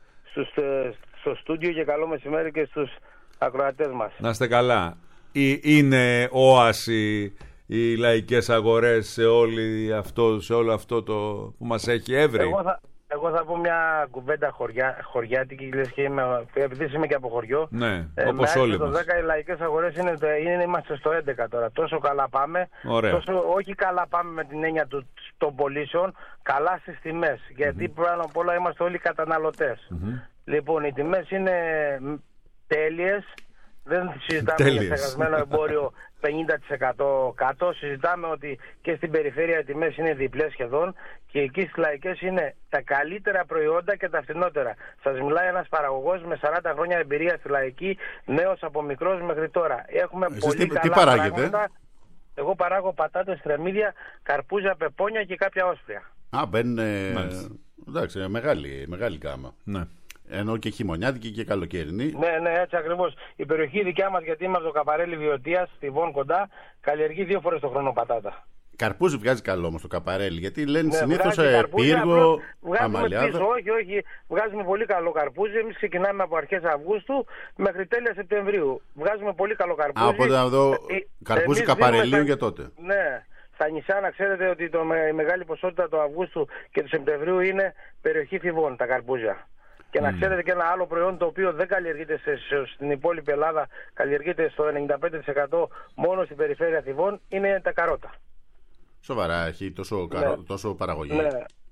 στο στούντιο και καλό μεσημέρι και στους ακροατές μας. Να είστε καλά. Είναι όαση οι λαϊκές αγορές σε όλο αυτό το που μας έχει έβρει? Εγώ θα πω μια κουβέντα χωριάτικη, επειδή είμαι και από χωριό. Ναι, όπως όλοι μας. Στο 10 οι λαϊκές αγορές είμαστε στο 11 τώρα. Τόσο καλά πάμε. Όχι καλά πάμε με την έννοια των πωλήσεων, καλά στις τιμές. Γιατί πάνω απ' όλα είμαστε όλοι καταναλωτές. Λοιπόν, οι τιμές είναι τέλειες. Δεν συζητάμε για στεγασμένο εμπόριο 50% κάτω. Συζητάμε ότι και στην περιφέρεια οι τιμές είναι διπλές σχεδόν και εκεί στις λαϊκές είναι τα καλύτερα προϊόντα και τα φθηνότερα. Σας μιλάει ένας παραγωγός με 40 χρόνια εμπειρία στη λαϊκή, νέος από μικρός μέχρι τώρα. Έχουμε πολύ καλά πράγματα. Εγώ παράγω πατάτες, θρεμίδια, καρπούζια, πεπόνια και κάποια όσπρια. Μπαίνουν. Εντάξει, μεγάλη γάμα. Ναι. Ενώ και χειμωνιάτικη και καλοκαιρινή. Ναι, έτσι ακριβώς. Η περιοχή δικιά μας, γιατί είμαστε το Καπαρέλι Βιωτίας, στη Βόν κοντά, καλλιεργεί 2 φορές το χρόνο πατάτα. Καρπούζι βγάζει καλό όμως το Καπαρέλι, γιατί λένε συνήθως πύργο, αμαλιάδα. Όχι, βγάζουμε πολύ καλό καρπούζι. Εμείς ξεκινάμε από αρχές Αυγούστου μέχρι τέλεια Σεπτεμβρίου. Βγάζουμε πολύ καλό καρπούζι. Οπότε να δω καρπούζι Καπαρελίου για τότε. Ναι. Στα νησιά να ξέρετε ότι η μεγάλη ποσότητα του Αυγούστου και του Σεπτεμβρίου είναι περιοχή Θηβών, τα καρπούζια. Και να ξέρετε και ένα άλλο προϊόν το οποίο δεν καλλιεργείται στην υπόλοιπη Ελλάδα, καλλιεργείται στο 95% μόνο στην περιφέρεια Θηβών, είναι τα καρότα. Σοβαρά, έχει τόσο παραγωγή.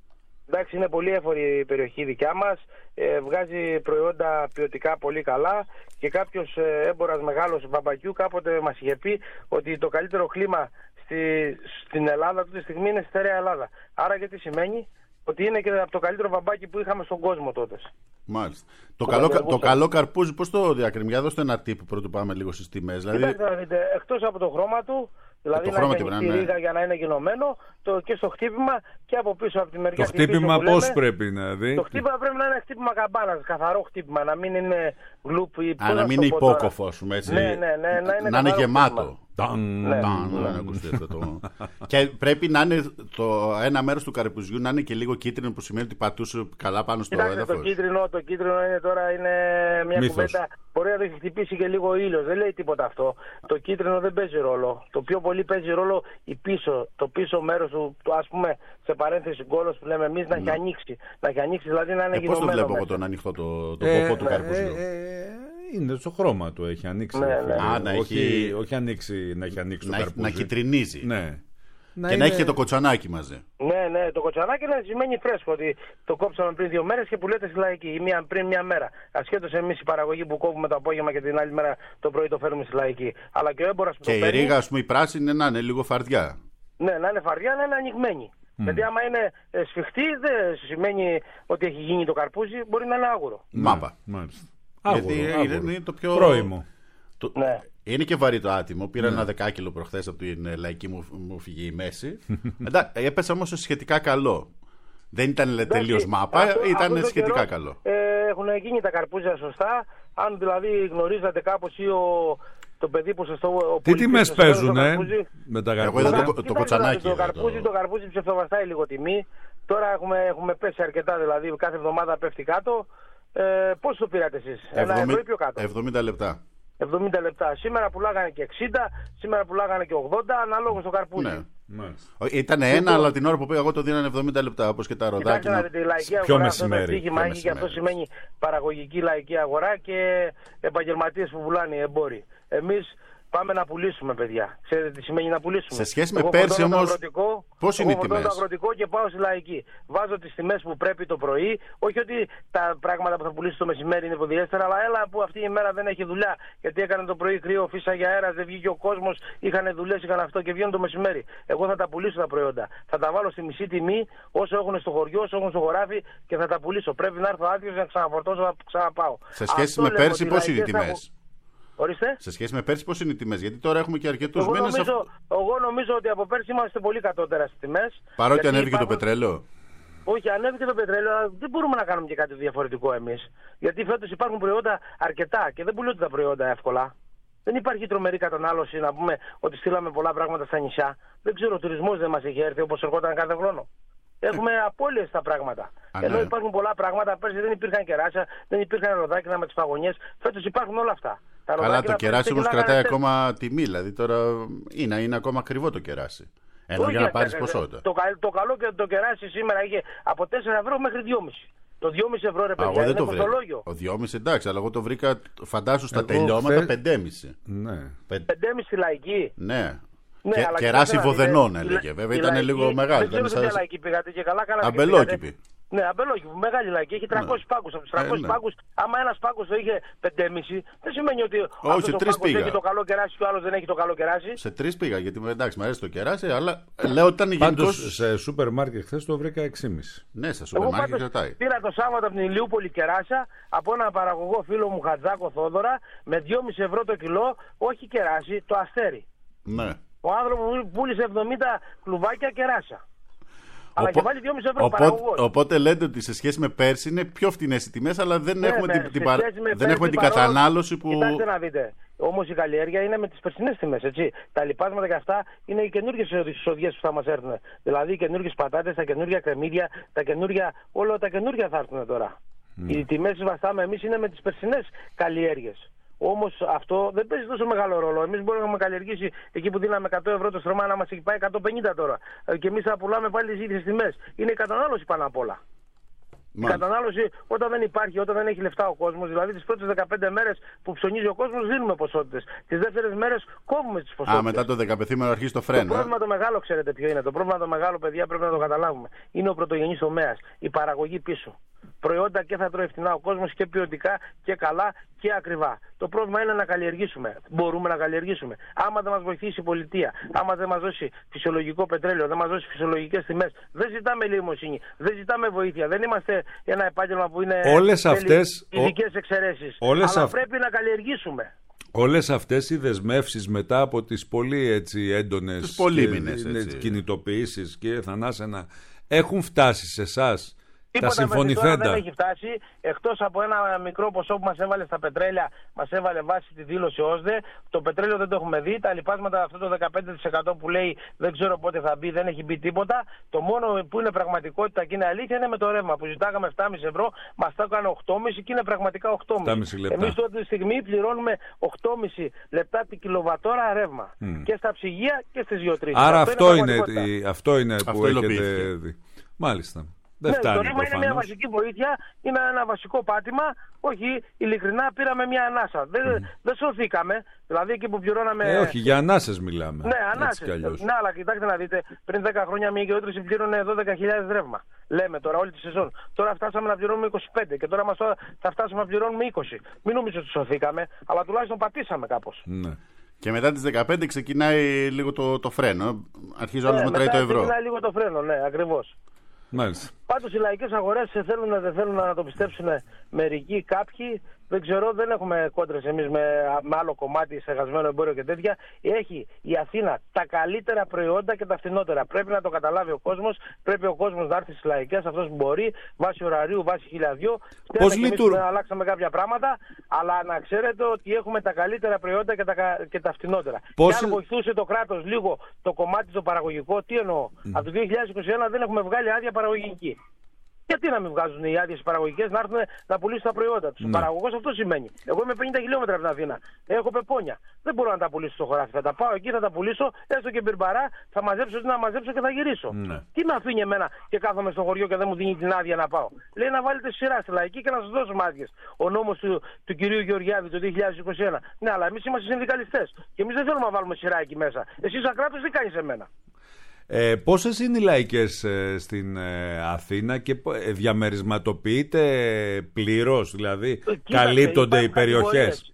Εντάξει, είναι πολύ έφορη η περιοχή δικιά μας, βγάζει προϊόντα ποιοτικά πολύ καλά και κάποιος έμπορας μεγάλος μπαμπακιού κάποτε μας είχε πει ότι το καλύτερο κλίμα στην Ελλάδα αυτή τη στιγμή είναι στη Στερεά Ελλάδα. Άρα γιατί σημαίνει ότι είναι και από το καλύτερο μπαμπάκι που είχαμε στον κόσμο τότε. Μάλιστα. Το καλό καρπούζι, πώς το διακρίνουμε? Για δώστε ένα tip πρώτου πάμε λίγο στις τιμές. Δηλαδή... Εκτός από το χρώμα του, δηλαδή να έχει ανοιχτή ρίγα για να είναι γινωμένο, και στο χτύπημα και από πίσω από τη μεριά. Το χτύπημα πώς πρέπει να δει? Το χτύπημα πρέπει να είναι χτύπημα καμπάνας, καθαρό χτύπημα, να μην είναι γλουπ ή να μην είναι υπόκοφο, ας πούμε, έτσι. Να είναι γεμάτο. Δεν ακουστεί αυτό. Και πρέπει να είναι ένα μέρος του καρπουζιού να είναι και λίγο κίτρινο, που σημαίνει ότι πατούσε καλά πάνω στο έδαφος. Το κίτρινο είναι τώρα μια κουβέντα. Μπορεί να το έχει χτυπήσει και λίγο ήλιος. Δεν λέει τίποτα αυτό. Το κίτρινο δεν παίζει ρόλο. Το πιο πολύ παίζει ρόλο το πίσω μέρος του, ας πούμε, σε παρένθεση γκόλος που λέμε εμείς, να έχει ανοίξει. Να έχει ανοίξει, δηλαδή να είναι γινωμένο. Πώς το βλέπω εγώ τον ανοιχτό το κοπό του καρπουζιού? Είναι στο χρώμα του, έχει ανοίξει. Όχι ανοίξει, να έχει ανοίξει το καρπούζι. Να κυτρινίζει. Ναι. Και να έχει και το κοτσανάκι μαζί. Ναι, το κοτσανάκι να σημαίνει φρέσκο. Ότι το κόψαμε πριν 2 μέρες και πουλέται στη λαϊκή. Ή πριν 1 μέρα. Ασχέτως εμείς η παραγωγή που κόβουμε το απόγευμα και την άλλη μέρα το πρωί το φέρνουμε στη λαϊκή. Αλλά και ο έμπορας που και η ρίγα, ας πούμε, η πράσινη να είναι λίγο φαρδιά. Ναι, να είναι φαρδιά, να είναι ανοιγμένη. Γιατί άμα είναι σφιχτή, δεν σημαίνει ότι έχει γίνει το καρπούζι, μπορεί να είναι άγουρο. Μάπα. Γιατί είναι το πιο πρόημο. Ναι. Είναι και βαρύ το άτιμο. Πήρα ένα 10 κιλο προχθές από την λαϊκή μου φυγή η μέση. Έπεσα όμως σχετικά καλό. Δεν ήταν τελείως μάπα, ήταν σχετικά καλό. Έχουν γίνει τα καρπούζια σωστά. Αν δηλαδή γνωρίζατε κάπως ή το παιδί που σας το... Τι τιμές παίζουν με τα καρπούζια? Το κοτσανάκι. Το καρπούζι ψευτοβαστάει λίγο τιμή. Τώρα έχουμε πέσει αρκετά, δηλαδή κάθε εβδομάδα πέφτει κάτω. Πώς το πήρατε εσείς? 1 ευρώ ή πιο κάτω? 70 λεπτά. 70 λεπτά. Σήμερα πουλάγανε και 60, σήμερα πουλάγανε και 80, ανάλογα στο καρπούζι. Ναι. Ήταν ένα, αλλά την ώρα που πήγα εγώ το δίνανε 70 λεπτά, όπως και τα ροδάκια. Κοιτάξτε, τη λαϊκή πιο αγορά, μεσημέρι. Έχει και αυτό σημαίνει παραγωγική λαϊκή αγορά και επαγγελματίες που πουλάνε οι εμπόροι. Εμείς πάμε να πουλήσουμε, παιδιά. Ξέρετε τι σημαίνει να πουλήσουμε? Σε σχέση με πέρσι όμως, πώς είναι οι τιμές? Εγώ το αγροτικό και πάω στη λαϊκή. Βάζω τις τιμές που πρέπει το πρωί. Όχι ότι τα πράγματα που θα πουλήσω το μεσημέρι είναι υποδιέστερα, αλλά έλα που αυτή η μέρα δεν έχει δουλειά. Γιατί έκανε το πρωί κρύο, φύσαγε αέρας, δεν βγήκε ο κόσμος, είχαν δουλειές, είχαν αυτό και βγαίνουν το μεσημέρι. Εγώ θα τα πουλήσω τα προϊόντα. Θα τα βάλω στη μισή τιμή όσο έχουν στο χωριό, όσο έχουν στο χωράφι και θα τα πουλήσω. Πρέπει να έρθω άδειος να ξαναφορτώσω, να ξαναπάω. Σε σχέση με πέρσι, πώς είναι οι τιμές? Ορίστε. Σε σχέση με πέρσι, πώς είναι οι τιμές? Γιατί τώρα έχουμε και αρκετούς μήνες. Εγώ νομίζω ότι από πέρσι είμαστε πολύ κατώτερα στις τιμές. Παρότι ανέβηκε το πετρέλαιο. Όχι, ανέβηκε το πετρέλαιο, αλλά δεν μπορούμε να κάνουμε και κάτι διαφορετικό εμείς. Γιατί φέτος υπάρχουν προϊόντα αρκετά και δεν πουλούνται τα προϊόντα εύκολα. Δεν υπάρχει τρομερή κατανάλωση να πούμε ότι στείλαμε πολλά πράγματα στα νησιά. Δεν ξέρω, ο τουρισμός δεν μας έχει έρθει όπως ερχόταν κάθε χρόνο. Έχουμε απώλειες στα πράγματα. Ενώ υπάρχουν πολλά πράγματα. Πέρσι δεν υπήρχαν κεράσια, δεν υπήρχαν ροδάκινα με τις παγωνιές. Φέτος υπάρχουν όλα αυτά. Καλά, το κεράσι όμως κρατάει ακόμα τιμή. Δηλαδή τώρα είναι ακόμα ακριβό το κεράσι. Ενώ για να πάρεις ποσότητα. Το καλό και το κεράσι σήμερα είχε από 4 ευρώ μέχρι 2,5. Το 2,5 ευρώ ρε παιδιά είναι κοστολόγιο. Ο 2,5 εντάξει, αλλά εγώ το βρήκα φαντάσου στα τελειώματα 5,5. Ναι. 5,5 λαϊκή. Ναι. Κεράσι βοδενών έλεγε. Βέβαια ήταν λίγο μεγάλο. Δεν ξέρω τι λαϊκή πήγατε και καλά κάνατε. Αμπελόκηπη. Ναι, αμπελόκηπη, μεγάλη λαϊκή, έχει 300 πάγκους. Από τους 300 πάγκους, άμα ένας πάγκος το είχε 5,5, δεν σημαίνει ότι αυτός ο πάγκος έχει το καλό κεράσι και ο άλλος δεν έχει το καλό κεράσι. Σε 3 πήγα, γιατί εντάξει, μου αρέσει το κεράσι, αλλά λέω ότι ήταν γενικός. Πάντως σε σούπερ μάρκετ χθες το βρήκα 6,5. Ναι, σε σούπερ μάρκετ κρατάει. Πήρα το Σάββατο από την Ηλιούπολη κεράσια από έναν παραγωγό φίλο μου Χατζάκο Θόδωρα με 2,5 ευρώ το κιλό, όχι κεράσι, το αστέρι. Ναι. Ο άνθρωπος πούλησε 70 κλουβάκια κεράσια. Αλλά και βάλει 2,5 ευρώ παραγωγός. Οπότε λέτε ότι σε σχέση με πέρσι είναι πιο φτηνές οι τιμές, αλλά δεν έχουμε την κατανάλωση που. Κοιτάξτε να δείτε. Όμως η καλλιέργεια είναι με τις περσινές τιμές. Έτσι. Τα λιπάσματα και αυτά είναι οι καινούργιες εισοδιές που θα μας έρθουν. Δηλαδή οι καινούργιες πατάτες, τα καινούργια κρεμμύδια, όλα τα καινούργια θα έρθουν τώρα. Οι τιμές που βαστάμε εμείς είναι με τις περσινές καλλιέργειες. Όμως αυτό δεν παίζει τόσο μεγάλο ρόλο. Εμείς μπορούμε να έχουμε καλλιεργήσει εκεί που δίναμε 100 ευρώ το στρώμα να μας έχει πάει 150 τώρα. Και εμείς θα πουλάμε πάλι τις ίδιες τιμές. Είναι η κατανάλωση πάνω απ' όλα. Η κατανάλωση όταν δεν υπάρχει, όταν δεν έχει λεφτά ο κόσμος, δηλαδή τις πρώτες 15 μέρες που ψωνίζει ο κόσμος δίνουμε ποσότητες. Τις δεύτερες μέρες κόβουμε τις ποσότητες. Μετά το 15μέρο αρχίζει το φρένο. Το πρόβλημα το μεγάλο, ξέρετε ποιο είναι? Το πρόβλημα το μεγάλο, παιδιά, πρέπει να το καταλάβουμε. Είναι ο πρωτογενής τομέας. Η παραγωγή πίσω. Προϊόντα και θα τρώει φθηνά ο κόσμος και ποιοτικά και καλά και ακριβά. Το πρόβλημα είναι να καλλιεργήσουμε. Μπορούμε να καλλιεργήσουμε. Άμα δεν μας βοηθήσει η πολιτεία, άμα δεν μας δώσει φυσιολογικό πετρέλαιο, δεν μας δώσει φυσιολογικές τιμές, δεν ζητάμε ελεημοσύνη, δεν ζητάμε βοήθεια. Δεν είμαστε ένα επάγγελμα που είναι ειδικές εξαιρέσεις. Αλλά πρέπει να καλλιεργήσουμε. Όλες αυτές οι δεσμεύσεις μετά από τις πολύ έντονες κινητοποιήσεις, κύριε Θανάσενα, έχουν φτάσει σε εσάς? Τίποτα συμφωνηθέντα δεν έχει φτάσει, εκτός από ένα μικρό ποσό που μας έβαλε στα πετρέλαια, μας έβαλε βάση τη δήλωση ΩΣΔΕ. Το πετρέλαιο δεν το έχουμε δει. Τα λοιπάσματα, αυτό το 15% που λέει δεν ξέρω πότε θα μπει, δεν έχει μπει τίποτα. Το μόνο που είναι πραγματικότητα και είναι αλήθεια είναι με το ρεύμα που ζητάγαμε 7,5 ευρώ, μας το έκανε 8,5 και είναι πραγματικά 8,5. Εμείς τότε τη στιγμή πληρώνουμε 8,5 λεπτά την κιλοβατόρα ρεύμα. Και στα ψυγεία και στις γεωτρήσεις. Άρα αυτό είναι που έχετε δει. Μάλιστα. Το ρεύμα είναι μια βασική βοήθεια, είναι ένα βασικό πάτημα. Όχι, ειλικρινά πήραμε μια ανάσα. Δεν σωθήκαμε. Δηλαδή εκεί που πληρώναμε. Όχι, για ανάσες μιλάμε. Ναι, ανάσες. Ναι, αλλά κοιτάξτε να δείτε, πριν 10 χρόνια μια γεώτρηση πλήρωνε 12.000 ρεύμα. Λέμε τώρα όλη τη σεζόν. Τώρα φτάσαμε να πληρώνουμε 25 και τώρα θα φτάσουμε να πληρώνουμε 20. Μην νομίζω ότι σωθήκαμε, αλλά τουλάχιστον πατήσαμε κάπως. Ναι. Και μετά τις 15 ξεκινάει λίγο το φρένο. Αρχίζει όλος μετράει το ευρώ. Ξεκινάει λίγο το φρένο, ναι, ακριβώς. Μάλιστα. Πάντως οι λαϊκές αγορές δεν θέλουν να το πιστέψουν μερικοί, κάποιοι. Δεν ξέρω, δεν έχουμε κόντρες εμείς με άλλο κομμάτι σε χασμένο εμπόριο και τέτοια. Έχει η Αθήνα τα καλύτερα προϊόντα και τα φθηνότερα. Πρέπει να το καταλάβει ο κόσμος. Πρέπει ο κόσμος να έρθει στις λαϊκές, αυτός που μπορεί, βάσει ωραρίου, βάσει 1.002. Πώς λειτουργεί? Αλλάξαμε κάποια πράγματα, αλλά να ξέρετε ότι έχουμε τα καλύτερα προϊόντα και τα φθηνότερα. Πώς... Και αν βοηθούσε το κράτος λίγο το κομμάτι το παραγωγικό, τι εννοώ? Από το 2021 δεν έχουμε βγάλει άδεια παραγωγική. Γιατί να μην βγάζουν οι άδειες παραγωγικές να έρθουν να πουλήσουν τα προϊόντα τους? Ο παραγωγός αυτό σημαίνει. Εγώ είμαι 50 χιλιόμετρα από την Αθήνα. Έχω πεπόνια. Δεν μπορώ να τα πουλήσω στο χωράφι. Θα τα πάω εκεί, θα τα πουλήσω, έστω και μπιρμπαρά, θα μαζέψω τι να μαζέψω και θα γυρίσω. Τι με αφήνει εμένα και κάθομαι στο χωριό και δεν μου δίνει την άδεια να πάω? Λέει να βάλετε σειρά στη λαϊκή και να σας δώσουμε άδειες. Ο νόμος του κυρίου Γεωργιάδη το 2021. Ναι, αλλά εμείς είμαστε συνδικαλιστές και εμείς δεν θέλουμε να βάλουμε σειρά εκεί μέσα. Εσύ σαν κράτος τι κάνεις εμένα? Πόσες είναι οι λαϊκές στην Αθήνα και διαμερισματοποιείται πλήρως, δηλαδή καλύπτονται οι περιοχές?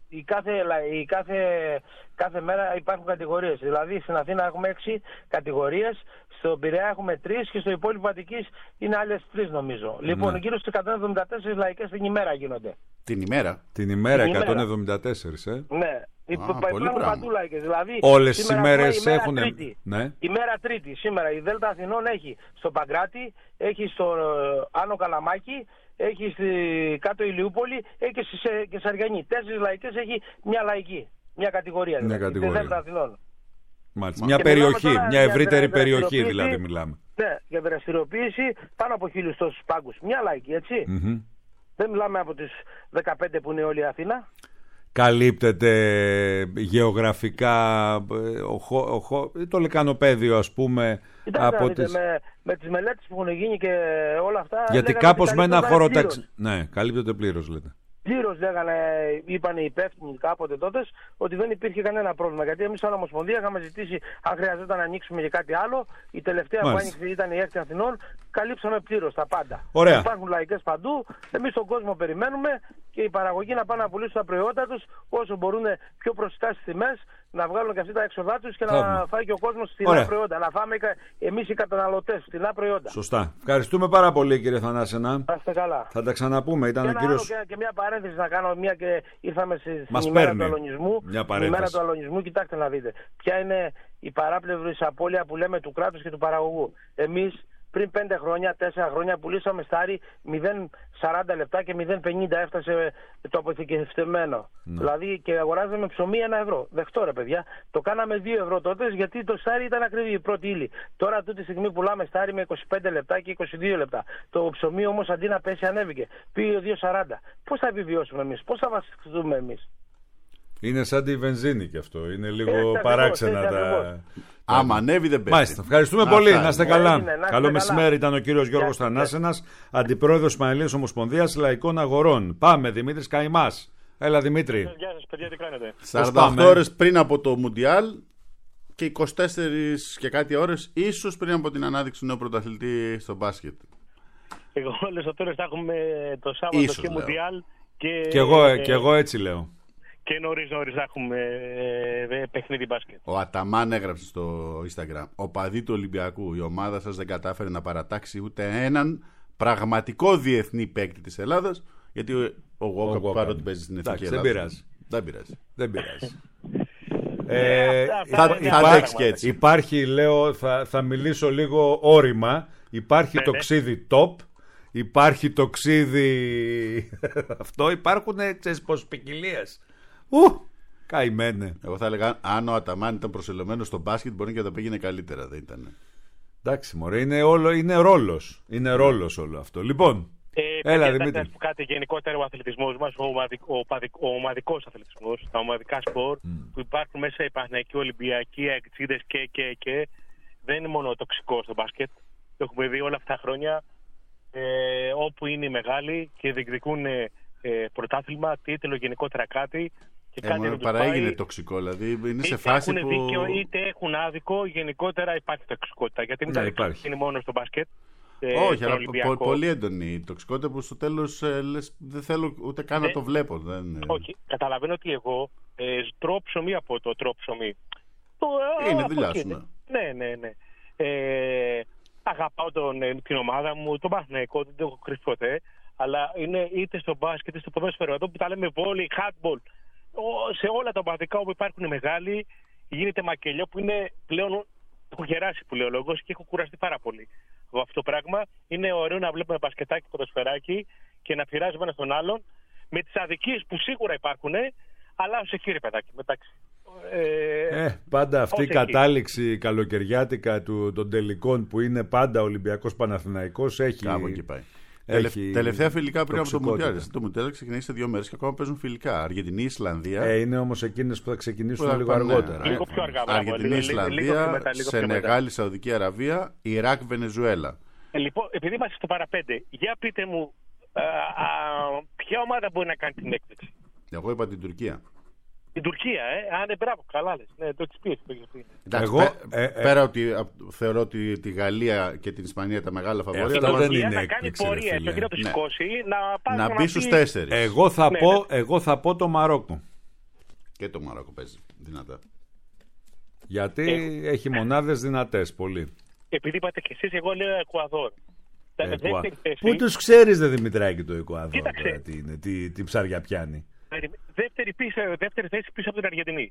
Κάθε μέρα υπάρχουν κατηγορίες. Δηλαδή στην Αθήνα έχουμε 6 κατηγορίες, στον Πειραιά έχουμε 3 και στο υπόλοιπο Αττικής είναι άλλες 3 νομίζω. Λοιπόν, γύρω στις 174 λαϊκές την ημέρα γίνονται. Την ημέρα? Την ημέρα 174, Ναι. Υπάρχουν παντού λαϊκές. Δηλαδή, όλες τις ημέρες έχουν. Ναι. Ημέρα Τρίτη. Σήμερα η Δέλτα Αθηνών έχει στο Παγκράτη, έχει στο Άνω Καλαμάκι, έχει στη κάτω Ηλιούπολη, έχει και σε Αργιανή. 4 λαϊκές έχει μια λαϊκή. Μια κατηγορία. Μια κατηγορία. Στη Δέλτα Αθηνών. Μάλιστα. Μια περιοχή, μια ευρύτερη περιοχή δηλαδή μιλάμε. Ναι, για δραστηριοποίηση πάνω από 1.000 τόσους πάγκους. Μια λαϊκή, έτσι. Δεν μιλάμε από τις 15 που είναι όλη η Αθήνα. Καλύπτεται γεωγραφικά το λεκανοπέδιο, ας πούμε? Από με τις μελέτες που έχουν γίνει και όλα αυτά. Γιατί κάπως με ένα χωροταξί. Ναι, καλύπτεται πλήρως, λέτε. Πλήρως είπαν οι υπεύθυνοι κάποτε τότε ότι δεν υπήρχε κανένα πρόβλημα. Γιατί εμείς σαν Ομοσπονδία είχαμε ζητήσει αν χρειαζόταν να ανοίξουμε και κάτι άλλο. Η τελευταία που άνοιξε ήταν η 6 Αθηνών. Καλύψαμε πλήρως τα πάντα. Ωραία. Υπάρχουν λαϊκές παντού. Εμείς τον κόσμο περιμένουμε και οι παραγωγοί να πάνε να πουλήσουν τα προϊόντα τους όσο μπορούν πιο προσιτά στις τιμές, να βγάλουν και αυτοί τα έξοδά τους και να φάει και ο κόσμος φθηνά προϊόντα. Να φάμε εμείς οι καταναλωτές φθηνά προϊόντα. Σωστά. Ευχαριστούμε πάρα πολύ, κύριε Θανάσενα. Είστε καλά. Θα τα ξαναπούμε. Ήταν και ο κύριος... και μια παρένθεση να κάνω, μια και ήρθαμε στην ημέρα του αλωνισμού. Στην ημέρα του αλωνισμού, κοιτάξτε να δείτε. Ποια είναι η παράπλευρη απώλεια που λέμε του κράτους και του παραγωγού. Εμείς πριν 5 χρόνια, 4 χρόνια πουλήσαμε στάρι 0,40 λεπτά και 0,50 έφτασε το αποθηκευτημένο. Δηλαδή και αγοράζαμε ψωμί 1 ευρώ. Δεχτώ ρε παιδιά. Το κάναμε 2 ευρώ τότε γιατί το στάρι ήταν ακριβή η πρώτη ύλη. Τώρα αυτή τη στιγμή πουλάμε στάρι με 25 λεπτά και 22 λεπτά. Το ψωμί όμως αντί να πέσει ανέβηκε. Πήγε 2,40. Πώς θα επιβιώσουμε εμείς? Πώς θα βασιστούμε εμείς? Είναι σαν τη βενζίνη και αυτό. Είναι λίγο παράξενα τα. Άμα ανέβει δεν πέφτει. Μάλιστα. Ευχαριστούμε πολύ. Να είστε καλά. Καλό μεσημέρι. Ήταν ο κύριος Γιώργος Θανάσενας, αντιπρόεδρος της Πανελλήνιας Ομοσπονδίας Λαϊκών Αγορών. Πάμε, Δημήτρης Καϊμάς. Έλα, Δημήτρη. Γεια σας, παιδιά, τι κάνετε? 48 ώρες πριν από το Μουντιάλ και 24 και κάτι ώρες ίσως πριν από την ανάδειξη του νέου πρωταθλητή στο μπάσκετ. Εγώ όλες το τέλος θα έχουμε το Σάββατο ίσως, και Μουντιάλ. Και εγώ έτσι λέω. Και νωρίς θα έχουμε παιχνίδι μπάσκετ. Ο Αταμάν έγραψε στο Instagram: οπαδοί του Ολυμπιακού, η ομάδα σας δεν κατάφερε να παρατάξει ούτε έναν πραγματικό διεθνή παίκτη της Ελλάδας. Γιατί ο Γουόκα παρότι παίζει στην Εθνική Ελλάδα. Δεν πειράζει. Θα αντέξει και έτσι. Υπάρχει, λέω, θα μιλήσω λίγο όρημα. Υπάρχει το ξύδι top. Υπάρχει το ξύδι αυτό. Υπάρχουν τις ποικιλίες. Καημένε. Εγώ θα έλεγα, αν ο Αταμάν ήταν προσελωμένος στο μπάσκετ, μπορεί και θα πήγαινε καλύτερα. Δεν ήταν. Εντάξει, μωρέ, είναι ρόλος. Είναι ρόλος όλο αυτό. Λοιπόν, έλα, Δημήτρη. Να πω κάτι γενικότερο, ο αθλητισμός μας, ο ομαδικός αθλητισμός, τα ομαδικά σπορ που υπάρχουν μέσα οι Παναθηναϊκοί, Ολυμπιακοί, Αεξίδες και δεν είναι μόνο τοξικό στο μπάσκετ. Το έχουμε δει όλα αυτά τα χρόνια. Όπου είναι οι μεγάλοι και διεκδικούν πρωτάθλημα, τίτλο, γενικότερα κάτι. Παραέγινε τοξικό, δηλαδή είναι σε φάση είτε που. Είτε έχουν δίκαιο είτε έχουν άδικο, γενικότερα υπάρχει τοξικότητα. Γιατί δεν είναι μόνο στο μπάσκετ. Όχι, αλλά πολύ έντονη η τοξικότητα που στο τέλος δεν θέλω ούτε καν να το βλέπω. Όχι, καταλαβαίνω ότι εγώ τρώω ψωμί από το τρώω ψωμί. Είναι δουλειά σου. Ναι. Αγαπάω την ομάδα μου, τον Παναθηναϊκό, δεν το έχω κρύψει ποτέ. Αλλά είναι είτε στο μπάσκετ είτε στο ποδόσφαιρο. Εδώ που τα λέμε βόλεϊ, handball. Σε όλα τα ομαδικά όπου υπάρχουν οι μεγάλοι, γίνεται μακελιό που είναι πλέον. Έχω γεράσει που λέει ο λόγος και έχω κουραστεί πάρα πολύ από αυτό το πράγμα. Είναι ωραίο να βλέπουμε μπασκετάκι, ποδοσφαιράκι και να πειράζουμε ένα τον άλλον με τις αδικίες που σίγουρα υπάρχουν, αλλά ως εκεί, ρε παιδάκι, μεταξύ. Πάντα αυτή η κατάληξη καλοκαιριάτικα των τελικών που είναι πάντα Ολυμπιακός Παναθηναϊκός έχει. Κάπου εκεί πάει. Τελευταία φιλικά πριν από το Μουντιάλ. Το Μουντιάλ ξεκινήσει σε 2 μέρες και ακόμα παίζουν φιλικά. Αργεντινή, Ισλανδία. Είναι όμως εκείνες που θα ξεκινήσουν λίγο αργότερα. Λίγο πιο αργά. Αργεντινή, Ισλανδία, Σενεγάλη, Σαουδική Αραβία, Ιράκ, Βενεζουέλα. Λοιπόν, επειδή είμαστε στο παραπέντε, για πείτε μου, ποια ομάδα μπορεί να κάνει την έκπληξη? Εγώ είπα την Τουρκία. Την Τουρκία, ναι, μπράβο, καλά λες. Ναι, το έχεις πει. Εγώ, πέρα ότι θεωρώ ότι τη Γαλλία και την Ισπανία τα μεγάλα φαβορία. Αυτό δεν είναι να κάνει πορεία και να το σηκώσει, να μπει στους 4. Εγώ θα πω το Μαρόκο. Και το Μαρόκο παίζει δυνατά. Γιατί έχει μονάδες δυνατές πολύ. Επειδή είπατε και εσείς, εγώ λέω Εκουαδόρ. Πού τους ξέρεις, δε Δημητράκη, το Εκουαδόρ? Τι ψάρια πιάνει. Δεύτερη θέση πίσω από την Αργεντινή.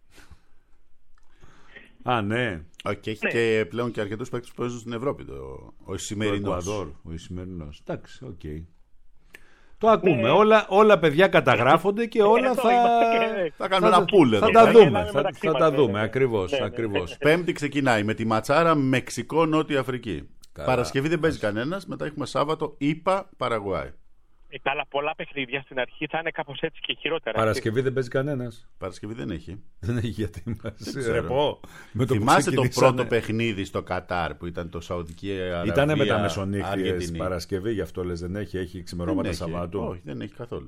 Α, ναι. Και έχει και πλέον και αρκετούς παίκτες που παίζουν στην Ευρώπη. Ο Ισημερινός. Ο Ισημερινός. Εντάξει, οκ. Το ακούμε. Όλα παιδιά καταγράφονται και όλα θα κάνουμε ένα πουλ εδώ. Θα τα δούμε. Ακριβώς. Πέμπτη ξεκινάει με τη ματσάρα Μεξικό-Νότια Αφρική. Παρασκευή δεν παίζει κανένας. Μετά έχουμε Σάββατο ΙΠΑ Παραγουάη. Αλλά πολλά παιχνίδια στην αρχή θα είναι κάπως έτσι και χειρότερα. Παρασκευή δεν παίζει κανένας. Παρασκευή δεν έχει. Δεν έχει γιατί μας. Θυμάστε το πρώτο παιχνίδι στο Κατάρ που ήταν το Σαουδική Αραβία. Ήτανε με τα μεσονύχτιες Παρασκευή, γι' αυτό λες δεν έχει. Έχει ξημερώματα Σαββάτου. Όχι, δεν έχει καθόλου.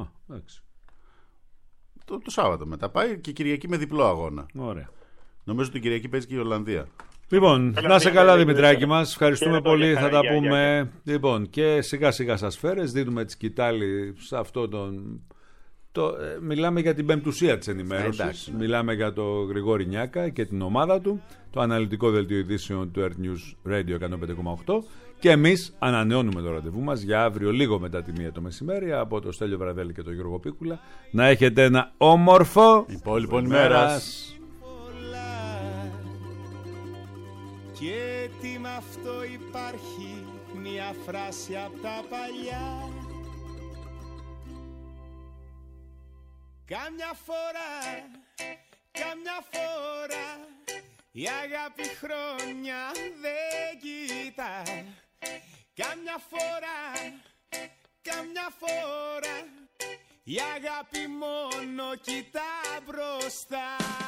Το Σάββατο μετά πάει και Κυριακή με διπλό αγώνα. Ωραία. Νομίζω ότι την Κυριακή παίζει και η Ολλανδία. Λοιπόν, να σε καλά Δημητράκη μας, ευχαριστούμε πολύ, θα τα πούμε. Λοιπόν, και σιγά σιγά σας φέρες, δίνουμε τη σκητάλη σε αυτό μιλάμε για την πεμπτουσία της ενημέρωσης, μιλάμε για το Γρηγόρη Νιάκα και την ομάδα του, το αναλυτικό δελτίο ειδήσεων του Earth News Radio 105,8 και εμείς ανανεώνουμε το ραντεβού μας για αύριο λίγο μετά τη 1 το μεσημέρι από το Στέλιο Βραδέλη και το Γιώργο Πίκουλα. Να έχετε ένα όμορφο υπόλοιπο ημέρας. Και τι μ' αυτό υπάρχει μια φράση απ' τα παλιά. Κάμια φορά η αγάπη χρόνια δεν κοιτά. Κάμια φορά η αγάπη μόνο κοιτά μπροστά.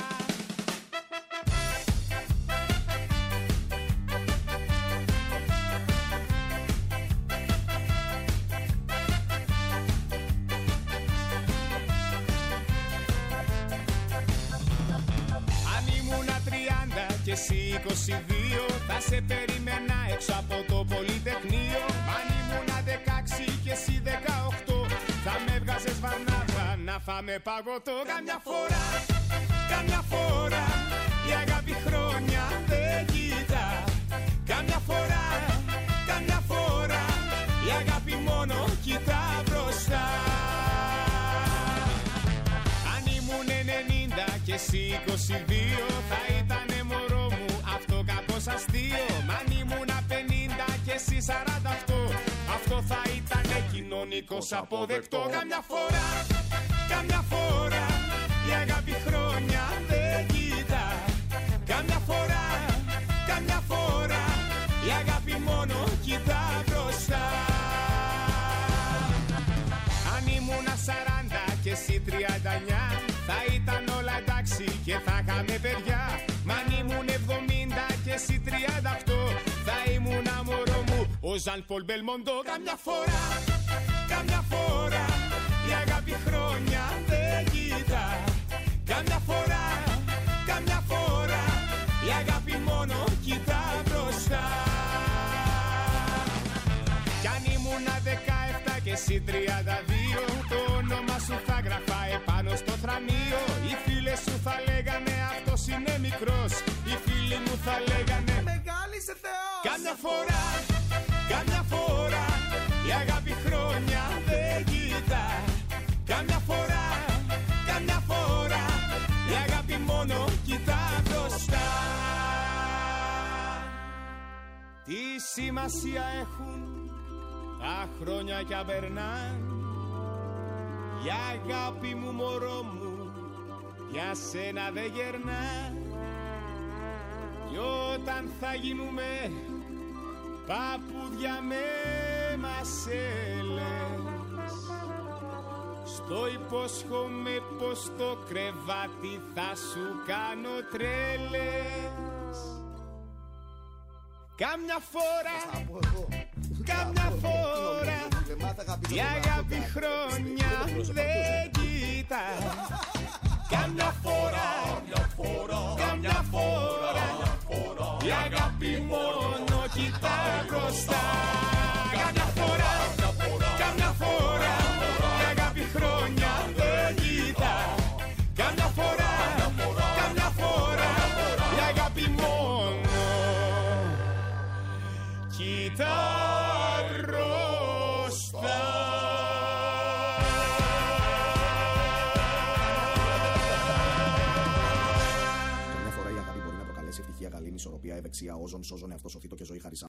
Αν ήμουνα 30 και εσύ 22, θα σε περίμενα έξω από το Πολυτεχνείο. Αν ήμουνα 16 και εσύ 18, θα με έβγαζες βαρνάδα να φάμε παγωτό. Καμιά φορά η αγάπη χρόνια δεν κοιτά. Καμιά φορά η αγάπη μόνο κοιτά μπροστά. Αν ήμουν 90 και εσύ 22, θα ήτανε μωρό μου αυτό κάπως αστείο. Μα αν ήμουν 50 και εσύ 48, αυτό θα ήτανε κοινωνικός αποδεκτό. Καμιά φορά η αγάπη χρόνια δεν κοιτά. Καμιά φορά η αγάπη μόνο κοιτά μπροστά. Αν ήμουν 40 και εσύ 39, θα ήταν όλα εντάξει και θα είχαμε παιδιά. Μα αν ήμουν 70 και εσύ 38, θα ήμουν μωρό μου ο Ζαν Πολ Μπελμοντό. Καμιά φορά η αγάπη χρόνια δεν κοιτά. Καμιά φορά η αγάπη μόνο κοιτά μπροστά. Κι αν ήμουν 17 και εσύ 32, το όνομα σου θα γραφά επάνω στο θρανείο. Οι φίλες σου θα λέγανε αυτός είναι μικρός. Οι φίλοι μου θα λέγανε μεγάλησε Θεός. Καμιά φορά η αγάπη χρόνια δεν κοιτά. Καμιά φορά η αγάπη μόνο κοιτά μπροστά. Τι σημασία έχουν τα χρόνια κι απερνάν. Η αγάπη μου μωρό μου για σένα δεν γερνά. Κι όταν θα γίνουμε παππούδια με μασέλες, στο υπόσχομαι πως το κρεβάτι θα σου κάνω τρέλες. Καμιά φορά η αγάπη χρόνια δεν κοιτά. Καμιά φορά η αγάπη μόνο κοιτά μπροστά. Καμιά φορά η αγάπη χρόνια δεν κοιτά. Καμιά φορά η αγάπη μόνο κοιτά μπροστά. Καμιά φορά η αγάπη μπορεί να προκαλέσει ευτυχία, γαλήνη, ισορροπία, ευεξία, όζον, σώζον, εαυτό, σωθήτο και ζωή χαρισά.